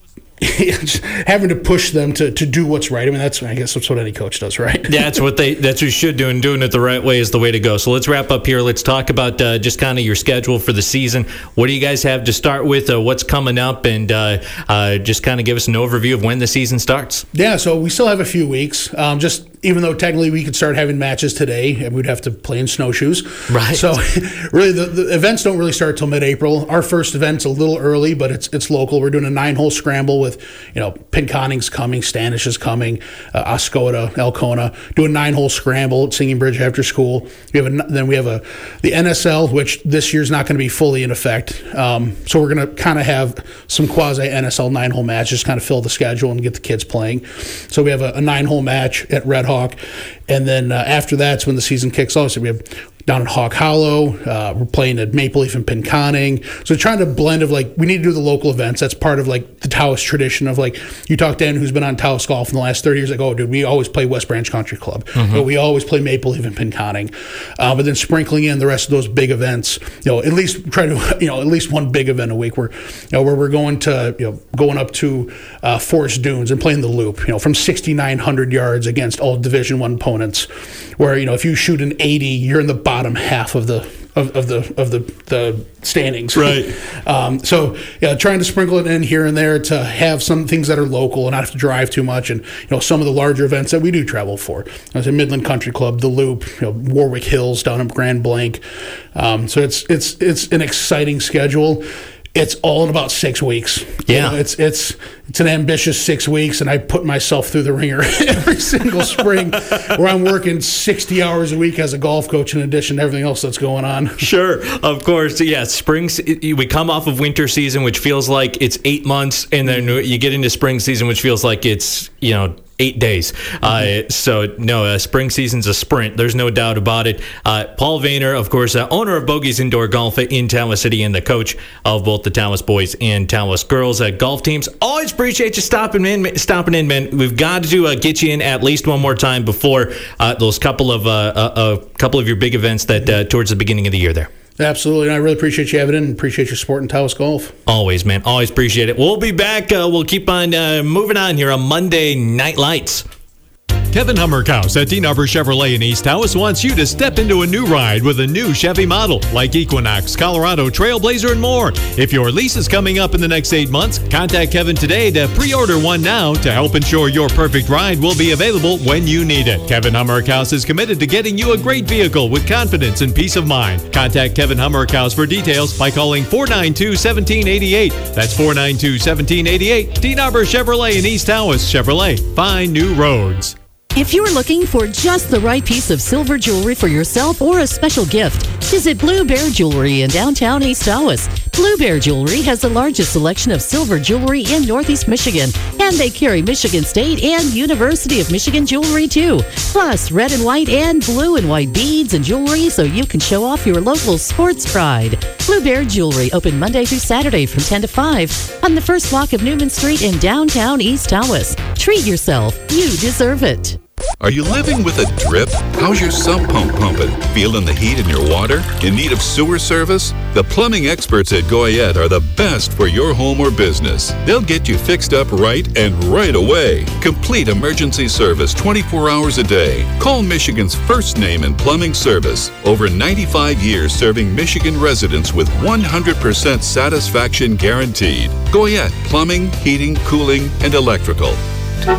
Speaker 9: having to push them to, to do what's right. I mean, that's I guess that's what any coach does, right?
Speaker 2: Yeah, that's what they that's what you should do, and doing it the right way is the way to go. So let's wrap up here. Let's talk about uh, just kind of your schedule for the season. What do you guys have to start with? Uh, what's coming up, and uh, uh, just kind of give us an overview of when the season starts.
Speaker 9: Yeah, so we still have a few weeks. Um, just even though technically we could start having matches today, and we'd have to play in snowshoes.
Speaker 2: Right.
Speaker 9: So really, the, the events don't really start till mid-April. Our first event's a little early, but it's it's local. We're doing a nine-hole scramble with, you know, Pinconning's coming, Standish is coming, uh, Oscoda, Elkona, do a nine-hole scramble at Singing Bridge after school. We have a, then we have a the N S L, which this year's not going to be fully in effect. Um, so we're going to kind of have some quasi-N S L nine-hole matches, kind of fill the schedule and get the kids playing. So we have a, a nine-hole match at Red Hawk, and then uh, after that's when the season kicks off. So we have down at Hawk Hollow, uh, we're playing at Maple Leaf and Pinconning. So trying to blend of like, we need to do the local events. That's part of like the Taos tradition of like, you talk to Dan who's been on Taos Golf in the last thirty years, like, oh dude, we always play West Branch Country Club. Mm-hmm. But we always play Maple Leaf and Pinconning. Uh, but then sprinkling in the rest of those big events, you know, at least try to, you know, at least one big event a week where, you know, where we're going to, you know, going up to uh, Forest Dunes and playing the Loop, you know, from sixty-nine hundred yards against all Division One opponents, where, you know, if you shoot an eighty, you're in the bottom half of the of, of the of the, the standings.
Speaker 2: Right.
Speaker 9: um, so yeah, trying to sprinkle it in here and there to have some things that are local and not have to drive too much, and you know some of the larger events that we do travel for. As a Midland Country Club, the Loop, you know, Warwick Hills down in Grand Blanc. Um, so it's it's it's an exciting schedule. It's all in about six weeks.
Speaker 2: Yeah,
Speaker 9: you know, it's it's it's an ambitious six weeks, and I put myself through the ringer every single spring, where I'm working sixty hours a week as a golf coach in addition to everything else that's going on.
Speaker 2: Sure, of course. Yeah, spring. We come off of winter season, which feels like it's eight months, and then you get into spring season, which feels like it's you know. Eight days. Mm-hmm. Uh, so, no, uh, spring season's a sprint. There's no doubt about it. Uh, Paul Vayner, of course, uh, owner of Bogies Indoor Golf in Tawas City and the coach of both the Tawas boys and Tawas girls uh, golf teams. Always appreciate you stopping in, stopping in, man. We've got to uh, get you in at least one more time before uh, those couple of uh, uh, a couple of your big events that uh, towards the beginning of the year there.
Speaker 9: Absolutely, and I really appreciate you having it and appreciate your support in Taos Golf.
Speaker 2: Always, man. Always appreciate it. We'll be back. Uh, we'll keep on uh, moving on here on Monday Night Lights.
Speaker 3: Kevin Hummerkaus at Dean Arbor Chevrolet in East Taos wants you to step into a new ride with a new Chevy model like Equinox, Colorado, Trailblazer, and more. If your lease is coming up in the next eight months, contact Kevin today to pre-order one now to help ensure your perfect ride will be available when you need it. Kevin Hummerkaus is committed to getting you a great vehicle with confidence and peace of mind. Contact Kevin Hummerkaus for details by calling four nine two, one seven eight eight. That's four nine two, one seven eight eight. Dean Arbor Chevrolet in East Taos. Chevrolet. Find new roads.
Speaker 5: If you're looking for just the right piece of silver jewelry for yourself or a special gift, visit Blue Bear Jewelry in downtown East Tawas. Blue Bear Jewelry has the largest selection of silver jewelry in Northeast Michigan, and they carry Michigan State and University of Michigan jewelry too. Plus, red and white and blue and white beads and jewelry so you can show off your local sports pride. Blue Bear Jewelry open Monday through Saturday from ten to five on the first block of Newman Street in downtown East Tawas. Treat yourself. You deserve it.
Speaker 10: Are you living with a drip? How's your sump pump pumping? Feeling the heat in your water? In need of sewer service? The plumbing experts at Goyette are the best for your home or business. They'll get you fixed up right and right away. Complete emergency service twenty-four hours a day. Call Michigan's first name in plumbing service. Over ninety-five years serving Michigan residents with one hundred percent satisfaction guaranteed. Goyette Plumbing, Heating, Cooling, and Electrical.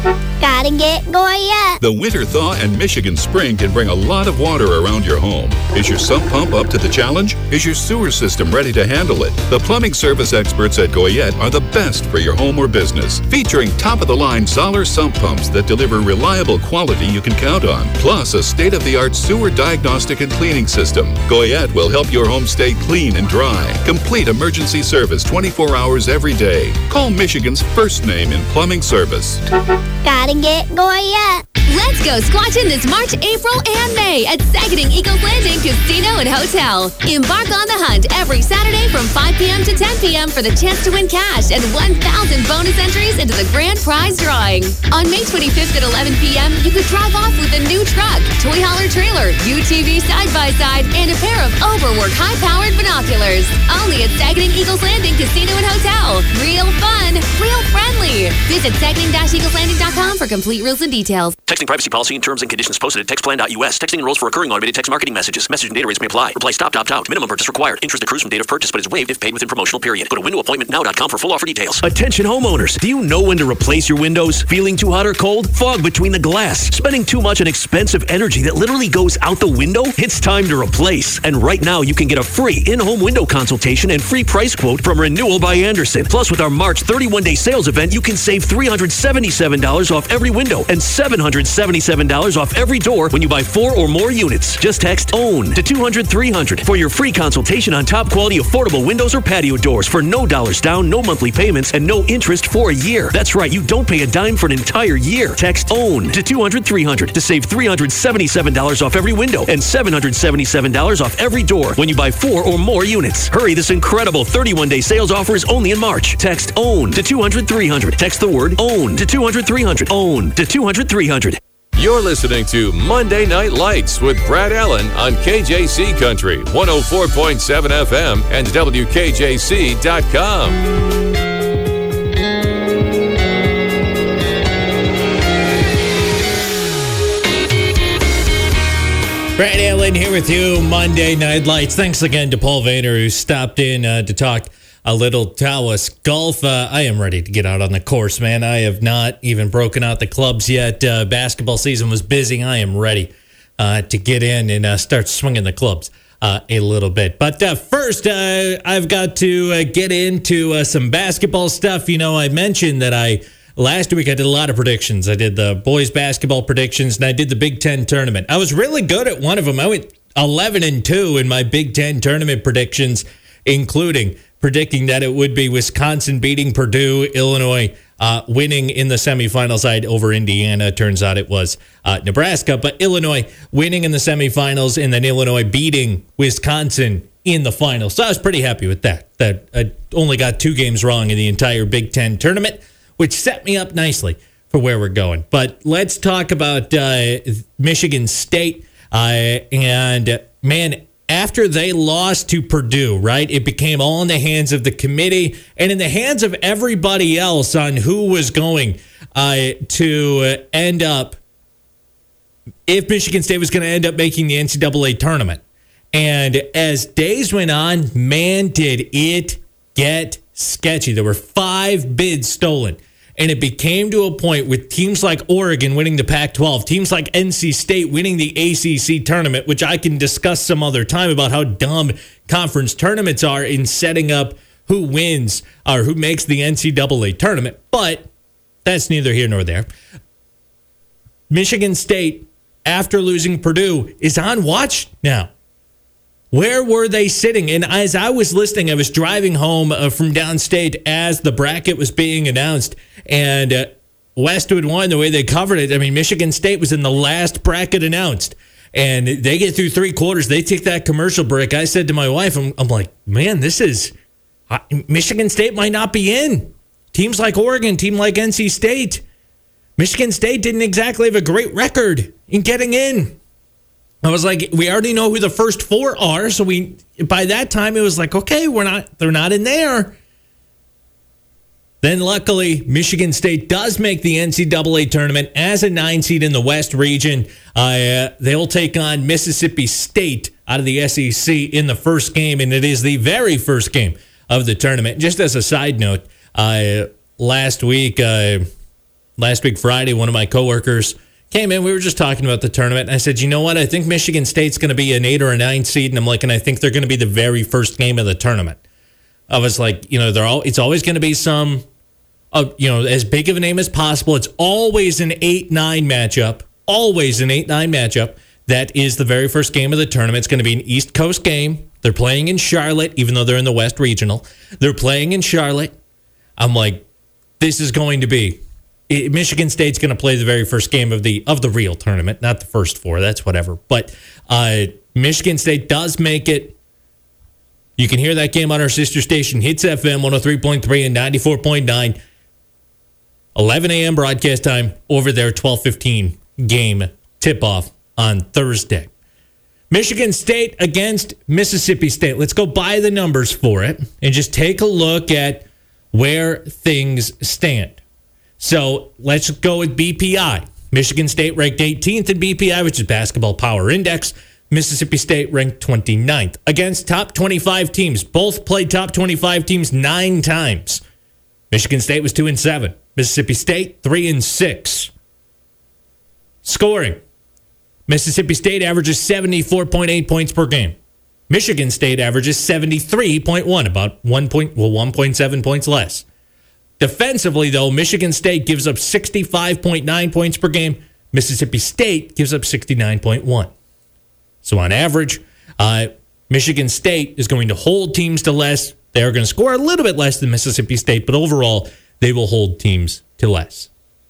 Speaker 11: Gotta get Goya.
Speaker 10: The winter thaw and Michigan spring can bring a lot of water around your home. Is your sump pump up to the challenge? Is your sewer system ready to handle it? The plumbing service experts at Goyette are the best for your home or business, featuring top-of-the-line Zoller sump pumps that deliver reliable quality you can count on, plus a state-of-the-art sewer diagnostic and cleaning system. Goyette will help your home stay clean and dry. Complete emergency service twenty-four hours every day. Call Michigan's first name in plumbing service.
Speaker 11: Gotta get Goya.
Speaker 7: Let's go squatching this March, April, and May at Saginaw Eagles Landing Casino and Hotel. Embark on the hunt every Saturday from five p.m. to ten p.m. for the chance to win cash and one thousand bonus entries into the grand prize drawing. On May twenty-fifth at eleven p.m., you could drive off with a new truck, toy hauler trailer, U T V side-by-side, and a pair of overworked high-powered binoculars. Only at Saginaw Eagles Landing Casino and Hotel. Real fun, real friendly. Visit Saginaw Eagles Landing dot com for complete rules and details.
Speaker 12: Texting privacy policy and terms and conditions posted at text plan dot u s. Texting enrolls for recurring automated text marketing messages. Message and data rates may apply. Reply stop, opt out. Minimum purchase required. Interest accrues from date of purchase but is waived if paid within promotional period. Go to window appointment now dot com for full offer details.
Speaker 13: Attention homeowners. Do you know when to replace your windows? Feeling too hot or cold? Fog between the glass? Spending too much on expensive energy that literally goes out the window? It's time to replace. And right now you can get a free in-home window consultation and free price quote from Renewal by Andersen. Plus with our March thirty-one day sales event, you can save three hundred seventy-seven dollars off every window and seven hundred seventy-seven dollars off every door when you buy four or more units. Just text OWN to two hundred three hundred for your free consultation on top quality affordable windows or patio doors for no dollars down, no monthly payments, and no interest for a year. That's right, you don't pay a dime for an entire year. Text OWN to two hundred three hundred to save three hundred seventy-seven dollars off every window and seven hundred seventy-seven dollars off every door when you buy four or more units. Hurry, this incredible thirty-one day sales offer is only in March. Text OWN to two hundred three hundred. Text the word OWN to two hundred three hundred. OWN to two hundred three hundred.
Speaker 1: You're listening to Monday Night Lights with Brad Allen on K J C Country, one oh four point seven F M and W K J C dot com.
Speaker 2: Brad Allen here with you, Monday Night Lights. Thanks again to Paul Vayner, who stopped in uh, to talk a little Tawas golf. Uh, I am ready to get out on the course, man. I have not even broken out the clubs yet. Uh, basketball season was busy. I am ready uh, to get in and uh, start swinging the clubs uh, a little bit. But uh, first, uh, I've got to uh, get into uh, some basketball stuff. You know, I mentioned that I last week I did a lot of predictions. I did the boys basketball predictions, and I did the Big Ten tournament. I was really good at one of them. I went eleven and two in my Big Ten tournament predictions, including predicting that it would be Wisconsin beating Purdue, Illinois uh, winning in the semifinal side over Indiana. Turns out it was uh, Nebraska, but Illinois winning in the semifinals and then Illinois beating Wisconsin in the final. So I was pretty happy with that. That I only got two games wrong in the entire Big Ten tournament, which set me up nicely for where we're going. But let's talk about uh, Michigan State. Uh, and, man, after they lost to Purdue, right, it became all in the hands of the committee and in the hands of everybody else on who was going uh, to end up, if Michigan State was going to end up making the N C double A tournament. And as days went on, man, did it get sketchy. There were five bids stolen. And it became to a point with teams like Oregon winning the Pac twelve, teams like N C State winning the A C C tournament, which I can discuss some other time about how dumb conference tournaments are in setting up who wins or who makes the N C double A tournament. But that's neither here nor there. Michigan State, after losing Purdue, is on watch now. Where were they sitting? And as I was listening, I was driving home uh, from downstate as the bracket was being announced. And uh, Westwood won the way they covered it. I mean, Michigan State was in the last bracket announced. And they get through three quarters. They take that commercial break. I said to my wife, I'm, I'm like, man, this is... Uh, Michigan State might not be in. Teams like Oregon, team like N C State. Michigan State didn't exactly have a great record in getting in. I was like, we already know who the first four are, so we by that time it was like, okay, we're not they're not in there. Then luckily, Michigan State does make the N C double A tournament as a nine seed in the West region. Uh, they'll take on Mississippi State out of the S E C in the first game, and it is the very first game of the tournament. Just as a side note, uh, last week, uh, last week Friday, one of my coworkers came in. We were just talking about the tournament. And I said, you know what? I think Michigan State's going to be an eight or a nine seed. And I'm like, and I think they're going to be the very first game of the tournament. I was like, you know, they're all. It's always going to be some, uh, you know, as big of a name as possible. It's always an eight nine matchup. Always an eight nine matchup. That is the very first game of the tournament. It's going to be an East Coast game. They're playing in Charlotte, even though they're in the West Regional. They're playing in Charlotte. I'm like, this is going to be. It, Michigan State's going to play the very first game of the of the real tournament, not the first four. That's whatever. But uh, Michigan State does make it. You can hear that game on our sister station, Hits F M one oh three point three and ninety-four point nine. eleven a.m. broadcast time over there, twelve fifteen game tip-off on Thursday. Michigan State against Mississippi State. Let's go by the numbers for it and just take a look at where things stand. So let's go with B P I. Michigan State ranked eighteenth in B P I, which is Basketball Power Index. Mississippi State ranked twenty-ninth. Against top twenty-five teams. Both played top twenty-five teams nine times. Michigan State was two and seven. Mississippi State three and six. Scoring. Mississippi State averages seventy-four point eight points per game. Michigan State averages seventy-three point one, about one point, well, one point seven points less. Defensively, though, Michigan State gives up sixty-five point nine points per game. Mississippi State gives up sixty-nine point one. So on average, uh, Michigan State is going to hold teams to less. They are going to score a little bit less than Mississippi State, but overall, they will hold teams to less.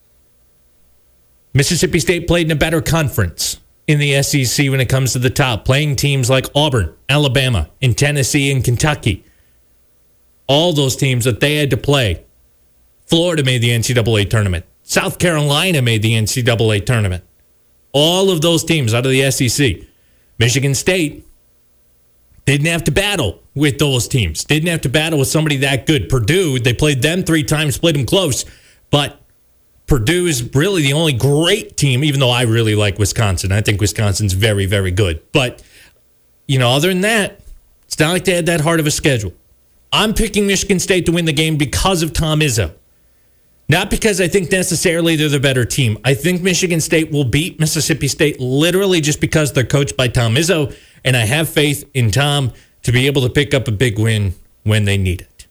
Speaker 2: Mississippi State played in a better conference in the S E C when it comes to the top, playing teams like Auburn, Alabama, and Tennessee and Kentucky. All those teams that they had to play. Florida made the N C double A tournament. South Carolina made the N C double A tournament. All of those teams out of the S E C. Michigan State didn't have to battle with those teams. Didn't have to battle with somebody that good. Purdue, they played them three times, played them close, but Purdue is really the only great team, even though I really like Wisconsin. I think Wisconsin's very, very good. But, you know, other than that, it's not like they had that hard of a schedule. I'm picking Michigan State to win the game because of Tom Izzo. Not because I think necessarily they're the better team. I think Michigan State will beat Mississippi State literally just because they're coached by Tom Izzo, and I have faith in Tom to be able to pick up a big win when they need it.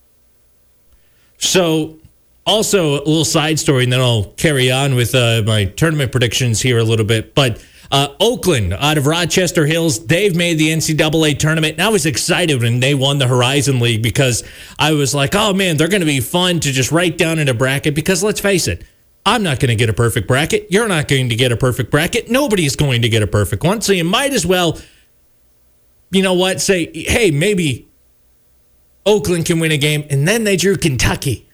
Speaker 2: So, also, a little side story, and then I'll carry on with uh, my tournament predictions here a little bit. But uh, Oakland, out of Rochester Hills, they've made the N C double A tournament. And I was excited when they won the Horizon League because I was like, oh, man, they're going to be fun to just write down in a bracket. Because let's face it, I'm not going to get a perfect bracket. You're not going to get a perfect bracket. Nobody's going to get a perfect one. So you might as well, you know what, say, hey, maybe Oakland can win a game. And then they drew Kentucky.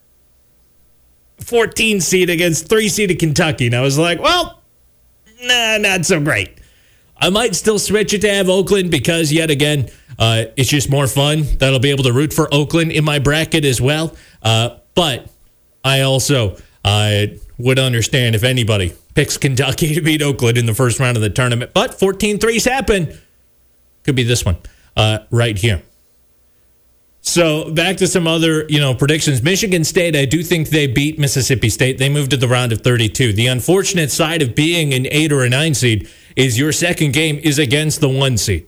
Speaker 2: fourteen seed against three seeded Kentucky. And I was like, well, nah, not so great. I might still switch it to have Oakland because, yet again, uh, it's just more fun. That'll be able to root for Oakland in my bracket as well. Uh, but I also uh, would understand if anybody picks Kentucky to beat Oakland in the first round of the tournament. But fourteen threes happen. Could be this one uh, right here. So back to some other, you know, predictions. Michigan State, I do think they beat Mississippi State. They moved to the round of thirty-two. The unfortunate side of being an eight or a nine seed is your second game is against the one seed.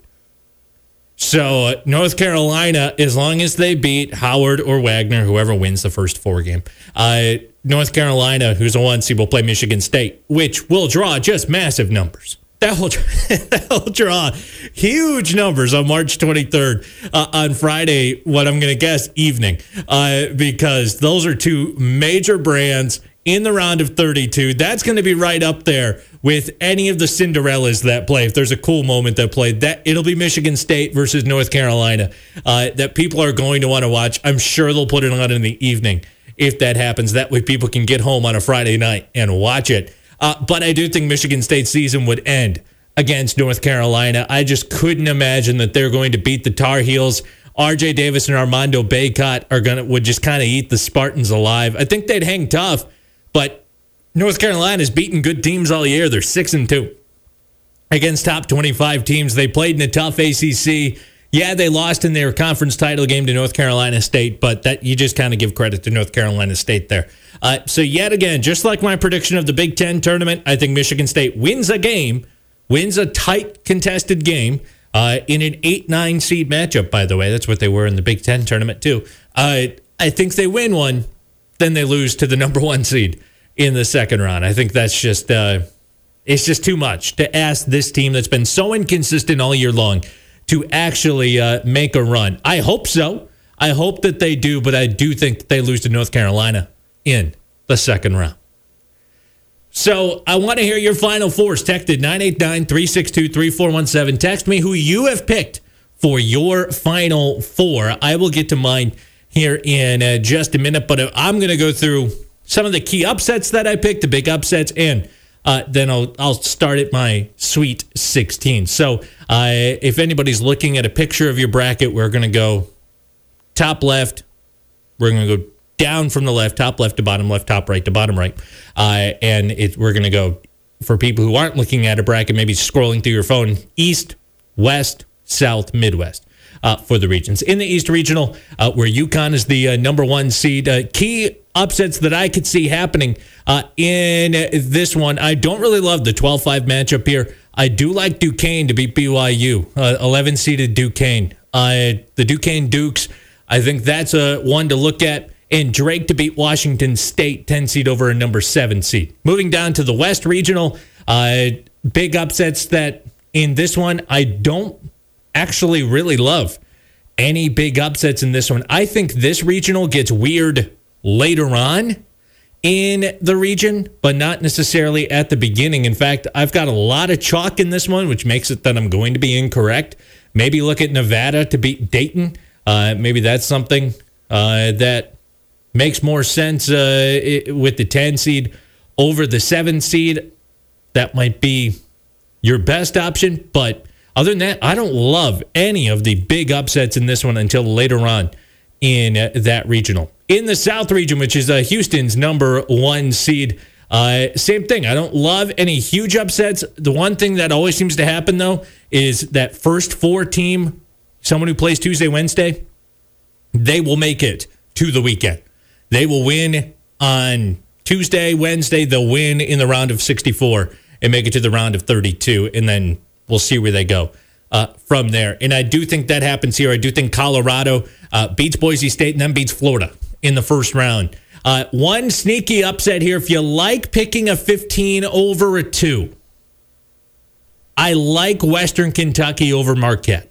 Speaker 2: So uh, North Carolina, as long as they beat Howard or Wagner, whoever wins the first four game, uh, North Carolina, who's a one seed, will play Michigan State, which will draw just massive numbers. That will, that will draw huge numbers on March twenty-third uh, on Friday, what I'm going to guess evening, uh, because those are two major brands in the round of thirty-two. That's going to be right up there with any of the Cinderellas that play. If there's a cool moment that played, that it'll be Michigan State versus North Carolina uh, that people are going to want to watch. I'm sure they'll put it on in the evening if that happens. That way people can get home on a Friday night and watch it. Uh, but I do think Michigan State's season would end against North Carolina. I just couldn't imagine that they're going to beat the Tar Heels. R J Davis and Armando Bacot are gonna would just kind of eat the Spartans alive. I think they'd hang tough, but North Carolina's beaten good teams all year. They're six and two against top twenty-five teams. They played in a tough A C C. Yeah, they lost in their conference title game to North Carolina State, but that you just kind of give credit to North Carolina State there. Uh, so yet again, just like my prediction of the Big Ten tournament, I think Michigan State wins a game, wins a tight contested game uh, in an eight nine seed matchup, by the way. That's what they were in the Big Ten tournament, too. Uh, I think they win one, then they lose to the number one seed in the second round. I think that's just, uh, it's just too much to ask this team that's been so inconsistent all year long to actually uh, make a run. I hope so. I hope that they do, but I do think that they lose to North Carolina in the second round. So I want to hear your Final Fours. Texted nine eight nine, three six two, three four one seven. Text me who you have picked for your Final Four. I will get to mine here in uh, just a minute, but I'm going to go through some of the key upsets that I picked, the big upsets, and Uh, then I'll I'll start at my Sweet sixteen. So uh, if anybody's looking at a picture of your bracket, we're going to go top left. We're going to go down from the left, top left to bottom left, top right to bottom right. Uh, and it, we're going to go, for people who aren't looking at a bracket, maybe scrolling through your phone, east, west, south, midwest uh, for the regions. In the East Regional, uh, where UConn is the uh, number one seed, uh, key upsets that I could see happening uh, in this one. I don't really love the twelve five matchup here. I do like Duquesne to beat B Y U, uh, eleven-seeded Duquesne. Uh, the Duquesne Dukes, I think that's a one to look at. And Drake to beat Washington State, ten-seed over a number seven seed. Moving down to the West Regional, uh, big upsets that in this one, I don't actually really love any big upsets in this one. I think this regional gets weird later on in the region, but not necessarily at the beginning. In fact, I've got a lot of chalk in this one, which makes it that I'm going to be incorrect. Maybe look at Nevada to beat Dayton. Uh, maybe that's something uh, that makes more sense uh, it, with the ten seed over the seven seed. That might be your best option. But other than that, I don't love any of the big upsets in this one until later on in uh, that regional. In the South region, which is uh, Houston's number one seed, uh, same thing. I don't love any huge upsets. The one thing that always seems to happen, though, is that first four team, someone who plays Tuesday, Wednesday, they will make it to the weekend. They will win on Tuesday, Wednesday. They'll win in the round of sixty-four and make it to the round of thirty-two, and then we'll see where they go uh, from there. And I do think that happens here. I do think Colorado uh, beats Boise State and then beats Florida in the first round. Uh, one sneaky upset here. If you like picking a fifteen over a two, I like Western Kentucky over Marquette.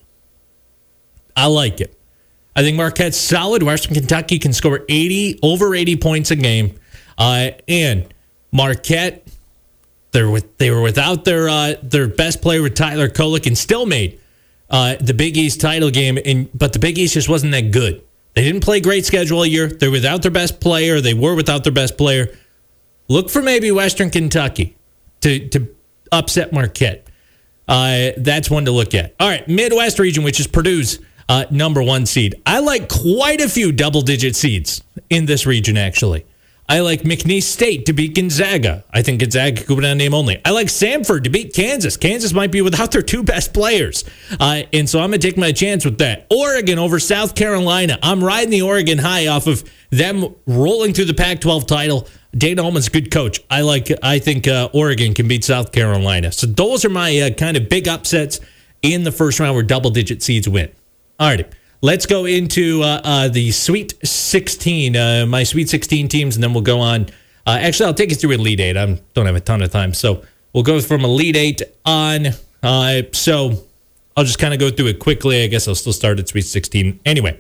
Speaker 2: I like it. I think Marquette's solid. Western Kentucky can score eighty, over eighty points a game. Uh, and Marquette, they're with, they were without their uh, their best player with Tyler Kolek and still made uh, the Big East title game. And but the Big East just wasn't that good. They didn't play great schedule all year. They're without their best player. They were without their best player. Look for maybe Western Kentucky to, to upset Marquette. Uh, that's one to look at. All right, Midwest region, which is Purdue's uh, number one seed. I like quite a few double-digit seeds in this region, actually. I like McNeese State to beat Gonzaga. I think Gonzaga could go down name only. I like Samford to beat Kansas. Kansas might be without their two best players. Uh, and so I'm going to take my chance with that. Oregon over South Carolina. I'm riding the Oregon high off of them rolling through the Pac twelve title. Dana Holman's a good coach. I like. I think uh, Oregon can beat South Carolina. So those are my uh, kind of big upsets in the first round where double-digit seeds win. All right. Let's go into uh, uh, the Sweet sixteen, uh, my Sweet sixteen teams, and then we'll go on. Uh, actually, I'll take you through Elite eight. I don't have a ton of time, so we'll go from Elite eight on. Uh, so I'll just kind of go through it quickly. I guess I'll still start at Sweet sixteen. Anyway,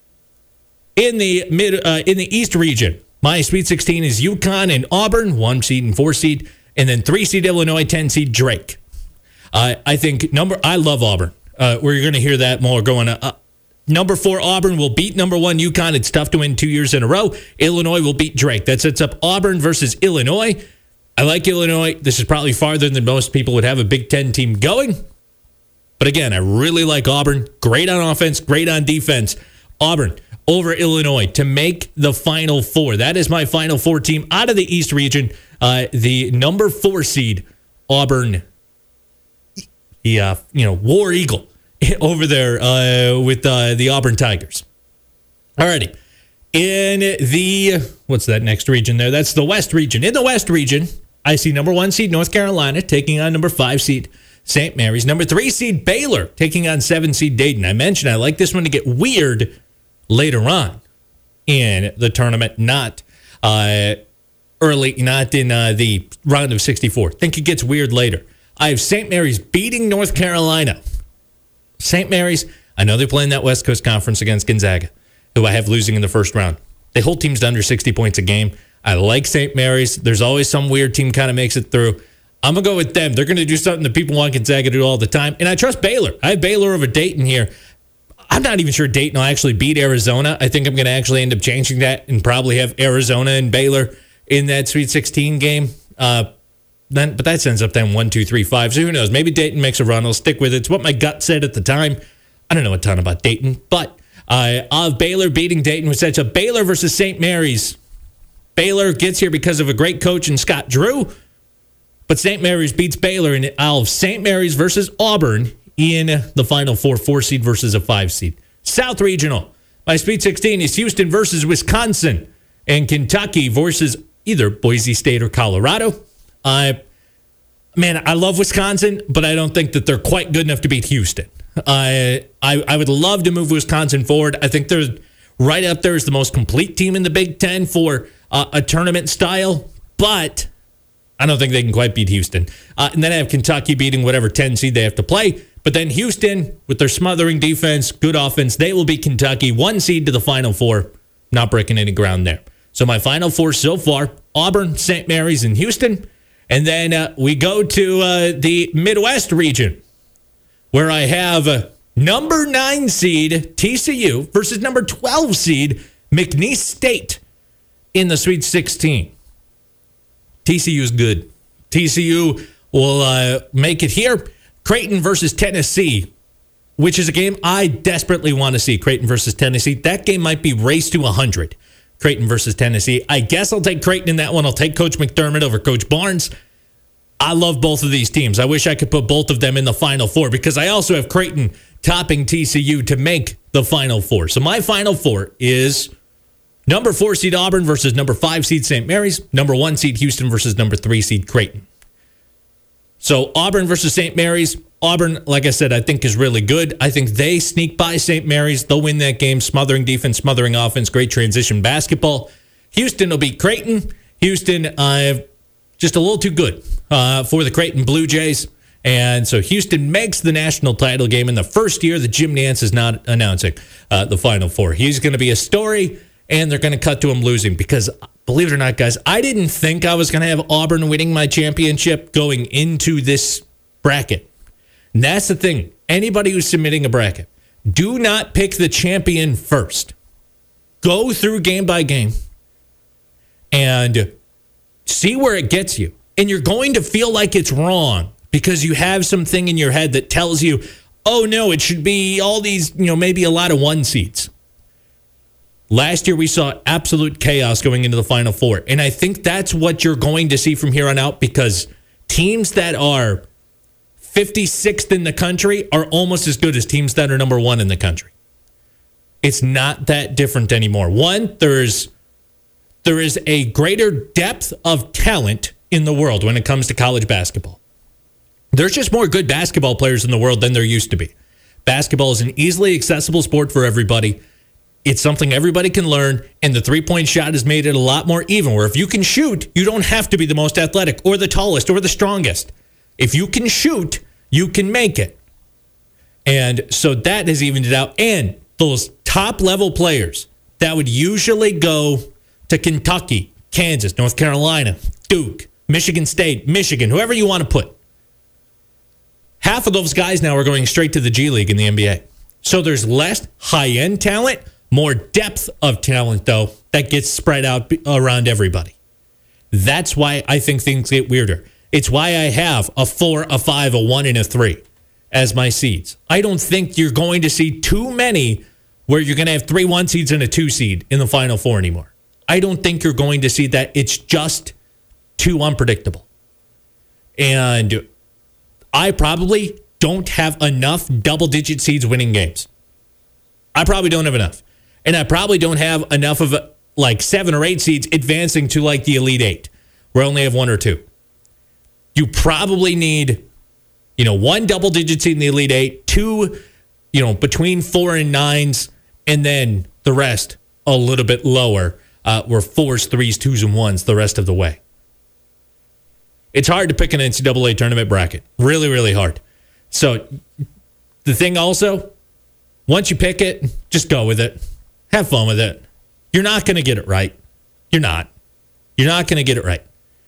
Speaker 2: in the mid, uh, in the East region, my Sweet sixteen is UConn and Auburn, one seed and four seed, and then three seed Illinois, ten seed Drake. Uh, I think number. I love Auburn. Uh, we're going to hear that more going up. Uh, Number four, Auburn will beat number one, UConn. It's tough to win two years in a row. Illinois will beat Drake. That sets up Auburn versus Illinois. I like Illinois. This is probably farther than most people would have a Big Ten team going. But again, I really like Auburn. Great on offense, great on defense. Auburn over Illinois to make the Final Four. That is my Final Four team out of the East region. Uh, the number four seed, Auburn, the uh, you know War Eagle over there uh, with uh, the Auburn Tigers. Alrighty. In the, what's that next region there? That's the West region. In the West region, I see number one seed North Carolina taking on number five seed Saint Mary's. Number three seed Baylor taking on seven seed Dayton. I mentioned I like this one to get weird later on in the tournament, not uh, early, not in uh, the round of sixty-four. Think it gets weird later. I have Saint Mary's beating North Carolina. Saint Mary's, I know they're playing that West Coast Conference against Gonzaga, who I have losing in the first round. They hold teams to under sixty points a game. I like Saint Mary's. There's always some weird team kind of makes it through. I'm going to go with them. They're going to do something that people want Gonzaga to do all the time. And I trust Baylor. I have Baylor over Dayton here. I'm not even sure Dayton will actually beat Arizona. I think I'm going to actually end up changing that and probably have Arizona and Baylor in that Sweet sixteen game. Uh, then, but that ends up then one, two, three, five. So who knows? Maybe Dayton makes a run. I'll stick with it. It's what my gut said at the time. I don't know a ton about Dayton, but uh, of Baylor beating Dayton, which sets up Baylor versus Saint Mary's. Baylor gets here because of a great coach in Scott Drew, but Saint Mary's beats Baylor, and I'll have Saint Mary's versus Auburn in the Final Four, four seed versus a five seed. South Regional, my Sweet sixteen is Houston versus Wisconsin, and Kentucky versus either Boise State or Colorado. I, man, I love Wisconsin, but I don't think that they're quite good enough to beat Houston. I, I, I would love to move Wisconsin forward. I think they're right up there as the most complete team in the Big Ten for uh, a tournament style, but I don't think they can quite beat Houston. Uh, and then I have Kentucky beating whatever ten seed they have to play. But then Houston, with their smothering defense, good offense, they will beat Kentucky, one seed to the Final Four, not breaking any ground there. So my Final Four so far, Auburn, Saint Mary's, and Houston. And then uh, we go to uh, the Midwest region, where I have uh, number nine seed T C U versus number twelve seed McNeese State in the Sweet sixteen. T C U is good. T C U will uh, make it here. Creighton versus Tennessee, which is a game I desperately want to see. Creighton versus Tennessee. That game might be race to one hundred. Creighton versus Tennessee. I guess I'll take Creighton in that one. I'll take Coach McDermott over Coach Barnes. I love both of these teams. I wish I could put both of them in the Final Four because I also have Creighton topping T C U to make the Final Four. So my Final Four is number four seed Auburn versus number five seed Saint Mary's, number one seed Houston versus number three seed Creighton. So Auburn versus Saint Mary's. Auburn, like I said, I think is really good. I think they sneak by Saint Mary's. They'll win that game. Smothering defense, smothering offense, great transition basketball. Houston will beat Creighton. Houston, uh, just a little too good uh, for the Creighton Blue Jays. And so Houston makes the national title game in the first year that Jim Nance is not announcing uh, the Final Four. He's going to be a story, and they're going to cut to him losing because, believe it or not, guys, I didn't think I was going to have Auburn winning my championship going into this bracket. And that's the thing. Anybody who's submitting a bracket, do not pick the champion first. Go through game by game and see where it gets you. And you're going to feel like it's wrong because you have something in your head that tells you, oh, no, it should be all these, you know, maybe a lot of one seeds. Last year, we saw absolute chaos going into the Final Four. And I think that's what you're going to see from here on out because teams that are fifty-sixth in the country are almost as good as teams that are number one in the country. It's not that different anymore. One, there's there is a greater depth of talent in the world when it comes to college basketball. There's just more good basketball players in the world than there used to be. Basketball is an easily accessible sport for everybody. It's something everybody can learn, and the three-point shot has made it a lot more even, where if you can shoot, you don't have to be the most athletic or the tallest or the strongest. If you can shoot, you can make it. And so that has evened it out. And those top-level players that would usually go to Kentucky, Kansas, North Carolina, Duke, Michigan State, Michigan, whoever you want to put, half of those guys now are going straight to the G League in the N B A. So there's less high-end talent, more depth of talent, though, that gets spread out around everybody. That's why I think things get weirder. It's why I have a four, a five, a one, and a three as my seeds. I don't think you're going to see too many where you're going to have three one seeds and a two seed in the Final Four anymore. I don't think you're going to see that. It's just too unpredictable. And I probably don't have enough double-digit seeds winning games. I probably don't have enough. And I probably don't have enough of, a, like, seven or eight seeds advancing to, like, the Elite Eight, where I only have one or two. You probably need, you know, one double-digit seed in the Elite Eight, two, you know, between four and nines, and then the rest a little bit lower, uh, where fours, threes, twos, and ones the rest of the way. It's hard to pick an N C double A tournament bracket. Really, really hard. So the thing also, once you pick it, just go with it. Have fun with it. You're not going to get it right. You're not. You're not going to get it right.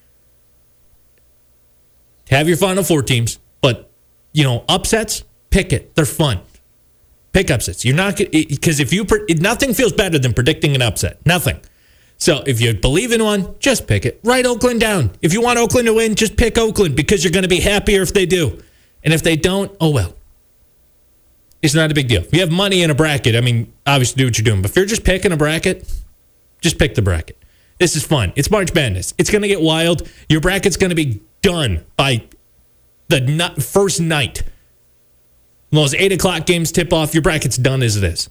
Speaker 2: Have your Final Four teams, but, you know, upsets, pick it. They're fun. Pick upsets. You're not going to, because if you, nothing feels better than predicting an upset. Nothing. So if you believe in one, just pick it. Write Oakland down. If you want Oakland to win, just pick Oakland because you're going to be happier if they do. And if they don't, oh well. It's not a big deal. If you have money in a bracket, I mean, obviously do what you're doing. But if you're just picking a bracket, just pick the bracket. This is fun. It's March Madness. It's going to get wild. Your bracket's going to be done by the first night. When those eight o'clock games tip off, your bracket's done as it is.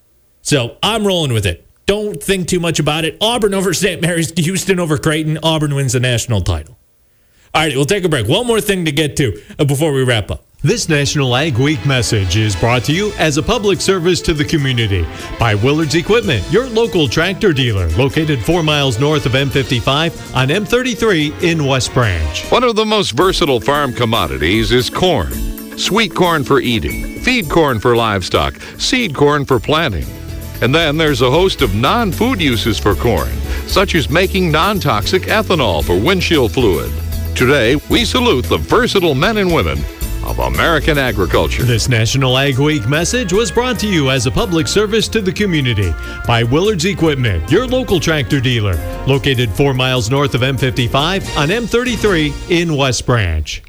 Speaker 2: So I'm rolling with it. Don't think too much about it. Auburn over Saint Mary's, Houston over Creighton. Auburn wins the national title. All right, we'll take a break. One more thing to get to before we wrap up.
Speaker 3: This National Ag Week message is brought to you as a public service to the community by Willard's Equipment, your local tractor dealer, located four miles north of M fifty-five on M thirty-three in West Branch.
Speaker 14: One of the most versatile farm commodities is corn. Sweet corn for eating, feed corn for livestock, seed corn for planting. And then there's a host of non-food uses for corn, such as making non-toxic ethanol for windshield fluid. Today, we salute the versatile men and women of American agriculture.
Speaker 3: This National Ag Week message was brought to you as a public service to the community by Willard's Equipment, your local tractor dealer, located four miles north of M fifty-five on M thirty-three in West Branch.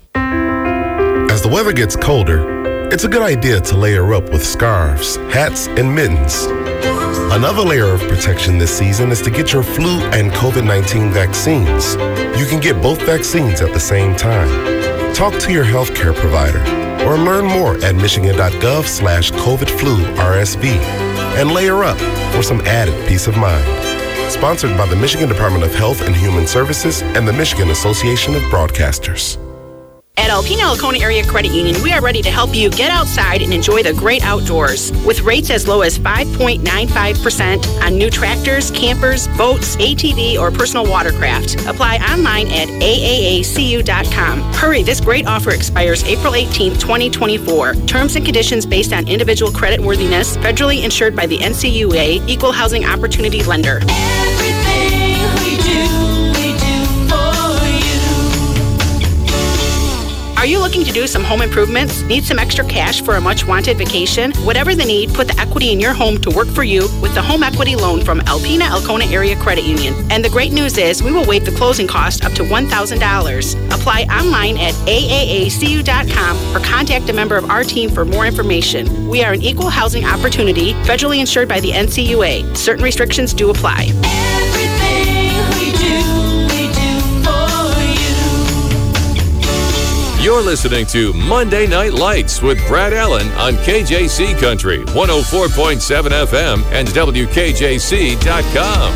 Speaker 15: As the weather gets colder, it's a good idea to layer up with scarves, hats, and mittens. Another layer of protection this season is to get your flu and COVID nineteen vaccines. You can get both vaccines at the same time. Talk to your healthcare provider or learn more at michigan.gov slash COVID flu RSV and layer up for some added peace of mind. Sponsored by the Michigan Department of Health and Human Services and the Michigan Association of Broadcasters.
Speaker 16: At Alpena Laconia Area Credit Union, we are ready to help you get outside and enjoy the great outdoors. With rates as low as five point nine five percent on new tractors, campers, boats, A T V, or personal watercraft. Apply online at A A A C U dot com. Hurry, this great offer expires April eighteenth, twenty twenty-four. Terms and conditions based on individual credit worthiness, federally insured by the N C U A, Equal Housing Opportunity Lender.
Speaker 17: Everything we do, we do for you.
Speaker 16: Are you looking to do some home improvements? Need some extra cash for a much-wanted vacation? Whatever the need, put the equity in your home to work for you with the home equity loan from Alpena Alcona Area Credit Union. And the great news is we will waive the closing cost up to one thousand dollars. Apply online at A A A C U dot com or contact a member of our team for more information. We are an equal housing opportunity, federally insured by the N C U A. Certain restrictions do apply.
Speaker 17: Everything we do, we do for you.
Speaker 1: You're listening to Monday Night Lights with Brad Allen on K J C Country, one oh four point seven F M and W K J C dot com.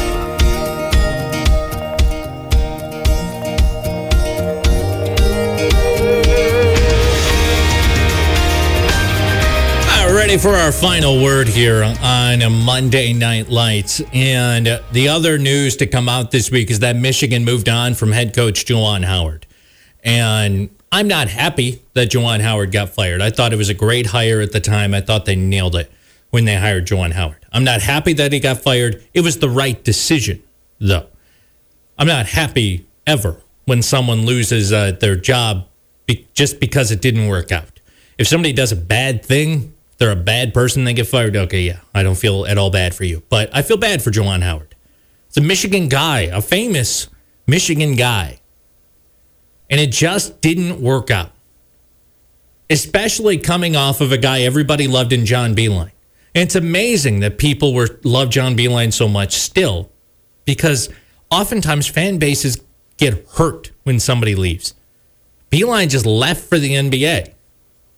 Speaker 2: Ready for our final word here on Monday Night Lights. And the other news to come out this week is that Michigan moved on from head coach Juwan Howard. And I'm not happy that Juwan Howard got fired. I thought it was a great hire at the time. I thought they nailed it when they hired Juwan Howard. I'm not happy that he got fired. It was the right decision, though. I'm not happy ever when someone loses uh, their job be- just because it didn't work out. If somebody does a bad thing, they're a bad person, they get fired. Okay, yeah, I don't feel at all bad for you. But I feel bad for Juwan Howard. It's a Michigan guy, a famous Michigan guy. And it just didn't work out. Especially coming off of a guy everybody loved in John Beilein. And it's amazing that people were love John Beilein so much still, because oftentimes fan bases get hurt when somebody leaves. Beilein just left for the N B A.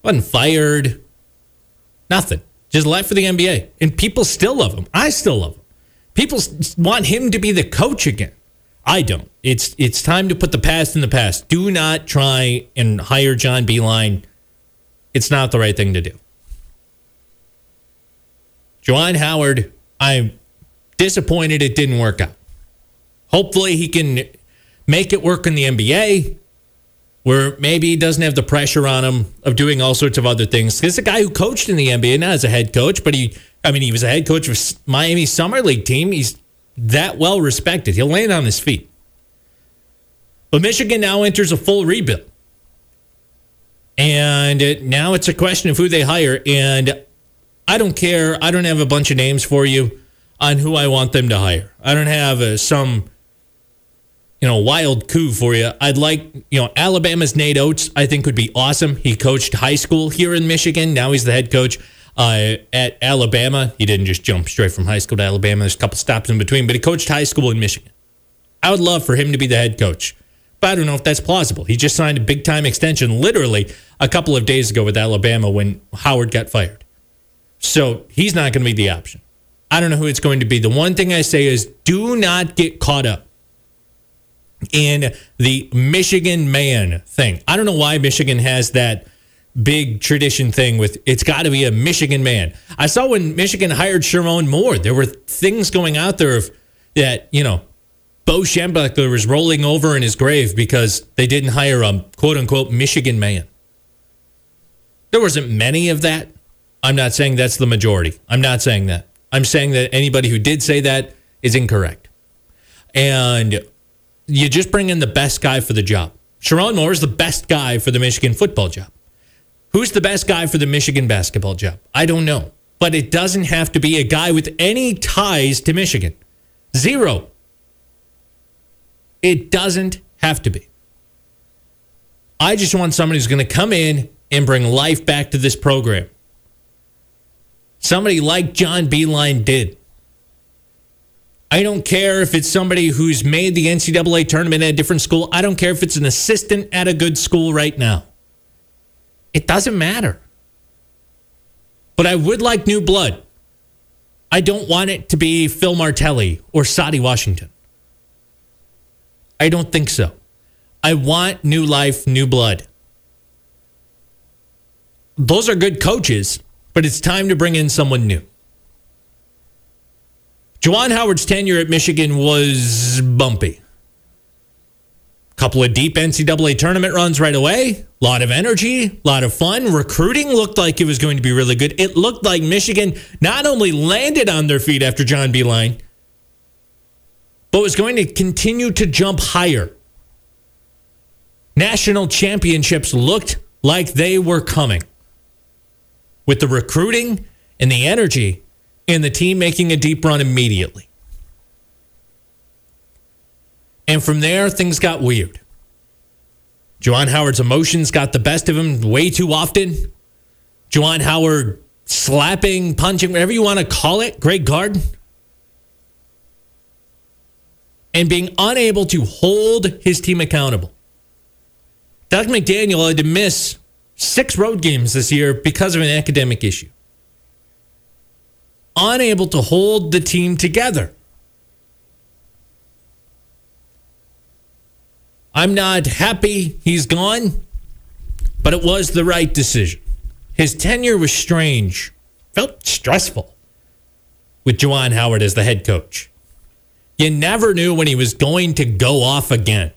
Speaker 2: Wasn't fired. Nothing. Just left for the N B A. And people still love him. I still love him. People want him to be the coach again. I don't. It's it's time to put the past in the past. Do not try and hire John Beilein. It's not the right thing to do. Juwan Howard, I'm disappointed it didn't work out. Hopefully he can make it work in the N B A, where maybe he doesn't have the pressure on him of doing all sorts of other things. He's a guy who coached in the N B A, not as a head coach, but he, I mean, he was a head coach of Miami Summer League team. He's that well respected. He'll land on his feet. But Michigan now enters a full rebuild. And it, now it's a question of who they hire. And I don't care. I don't have a bunch of names for you on who I want them to hire. I don't have a, some... you know, wild coup for you. I'd like, you know, Alabama's Nate Oates, I think would be awesome. He coached high school here in Michigan. Now he's the head coach uh, at Alabama. He didn't just jump straight from high school to Alabama. There's a couple stops in between, but he coached high school in Michigan. I would love for him to be the head coach, but I don't know if that's plausible. He just signed a big-time extension literally a couple of days ago with Alabama when Howard got fired. So he's not going to be the option. I don't know who it's going to be. The one thing I say is do not get caught up in the Michigan man thing. I don't know why Michigan has that big tradition thing with it's got to be a Michigan man. I saw when Michigan hired Sherrone Moore, there were things going out there of that, you know, Bo Schembechler was rolling over in his grave because they didn't hire a quote-unquote Michigan man. There wasn't many of that. I'm not saying that's the majority. I'm not saying that. I'm saying that anybody who did say that is incorrect. And you just bring in the best guy for the job. Sherrone Moore is the best guy for the Michigan football job. Who's the best guy for the Michigan basketball job? I don't know. But it doesn't have to be a guy with any ties to Michigan. Zero. It doesn't have to be. I just want somebody who's going to come in and bring life back to this program. Somebody like John Beilein did. I don't care if it's somebody who's made the N C double A tournament at a different school. I don't care if it's an assistant at a good school right now. It doesn't matter. But I would like new blood. I don't want it to be Phil Martelli or Sadi Washington. I don't think so. I want new life, new blood. Those are good coaches, but it's time to bring in someone new. Juwan Howard's tenure at Michigan was bumpy. Couple of deep N C double A tournament runs right away. A lot of energy, a lot of fun. Recruiting looked like it was going to be really good. It looked like Michigan not only landed on their feet after John Beilein, but was going to continue to jump higher. National championships looked like they were coming. With the recruiting and the energy and the team making a deep run immediately. And from there, things got weird. Juwan Howard's emotions got the best of him way too often. Juwan Howard slapping, punching, whatever you want to call it, Greg Garden. And being unable to hold his team accountable. Doug McDaniel had to miss six road games this year because of an academic issue. Unable to hold the team together. I'm not happy he's gone, but it was the right decision. His tenure was strange, felt stressful with Juwan Howard as the head coach. You never knew when he was going to go off again.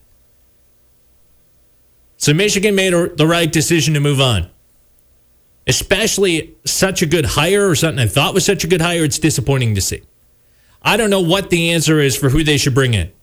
Speaker 2: So Michigan made the right decision to move on. Especially such a good hire or something I thought was such a good hire, it's disappointing to see. I don't know what the answer is for who they should bring in.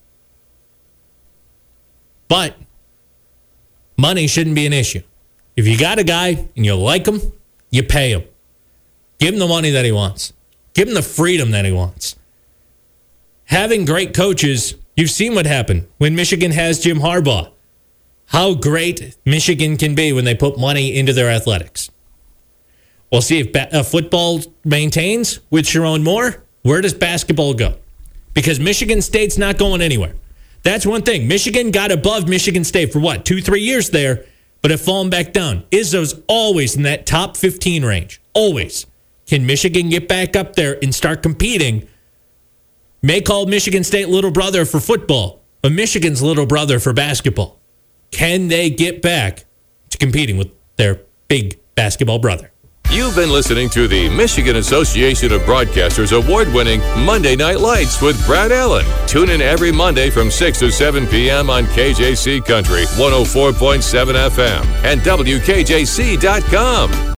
Speaker 2: But money shouldn't be an issue. If you got a guy and you like him, you pay him. Give him the money that he wants. Give him the freedom that he wants. Having great coaches, you've seen what happened when Michigan has Jim Harbaugh. How great Michigan can be when they put money into their athletics. We'll see if ba- uh, football maintains with Sherrone Moore. Where does basketball go? Because Michigan State's not going anywhere. That's one thing. Michigan got above Michigan State for what, two, three years there. but have fallen back down. Izzo's always in that top fifteen range. Always. Can Michigan get back up there and start competing? May call Michigan State little brother for football, but Michigan's little brother for basketball. Can they get back to competing with their big basketball brother?
Speaker 1: You've been listening to the Michigan Association of Broadcasters award-winning Monday Night Lights with Brad Allen. Tune in every Monday from six to seven p.m. on K J C Country one oh four point seven F M and W K J C dot com.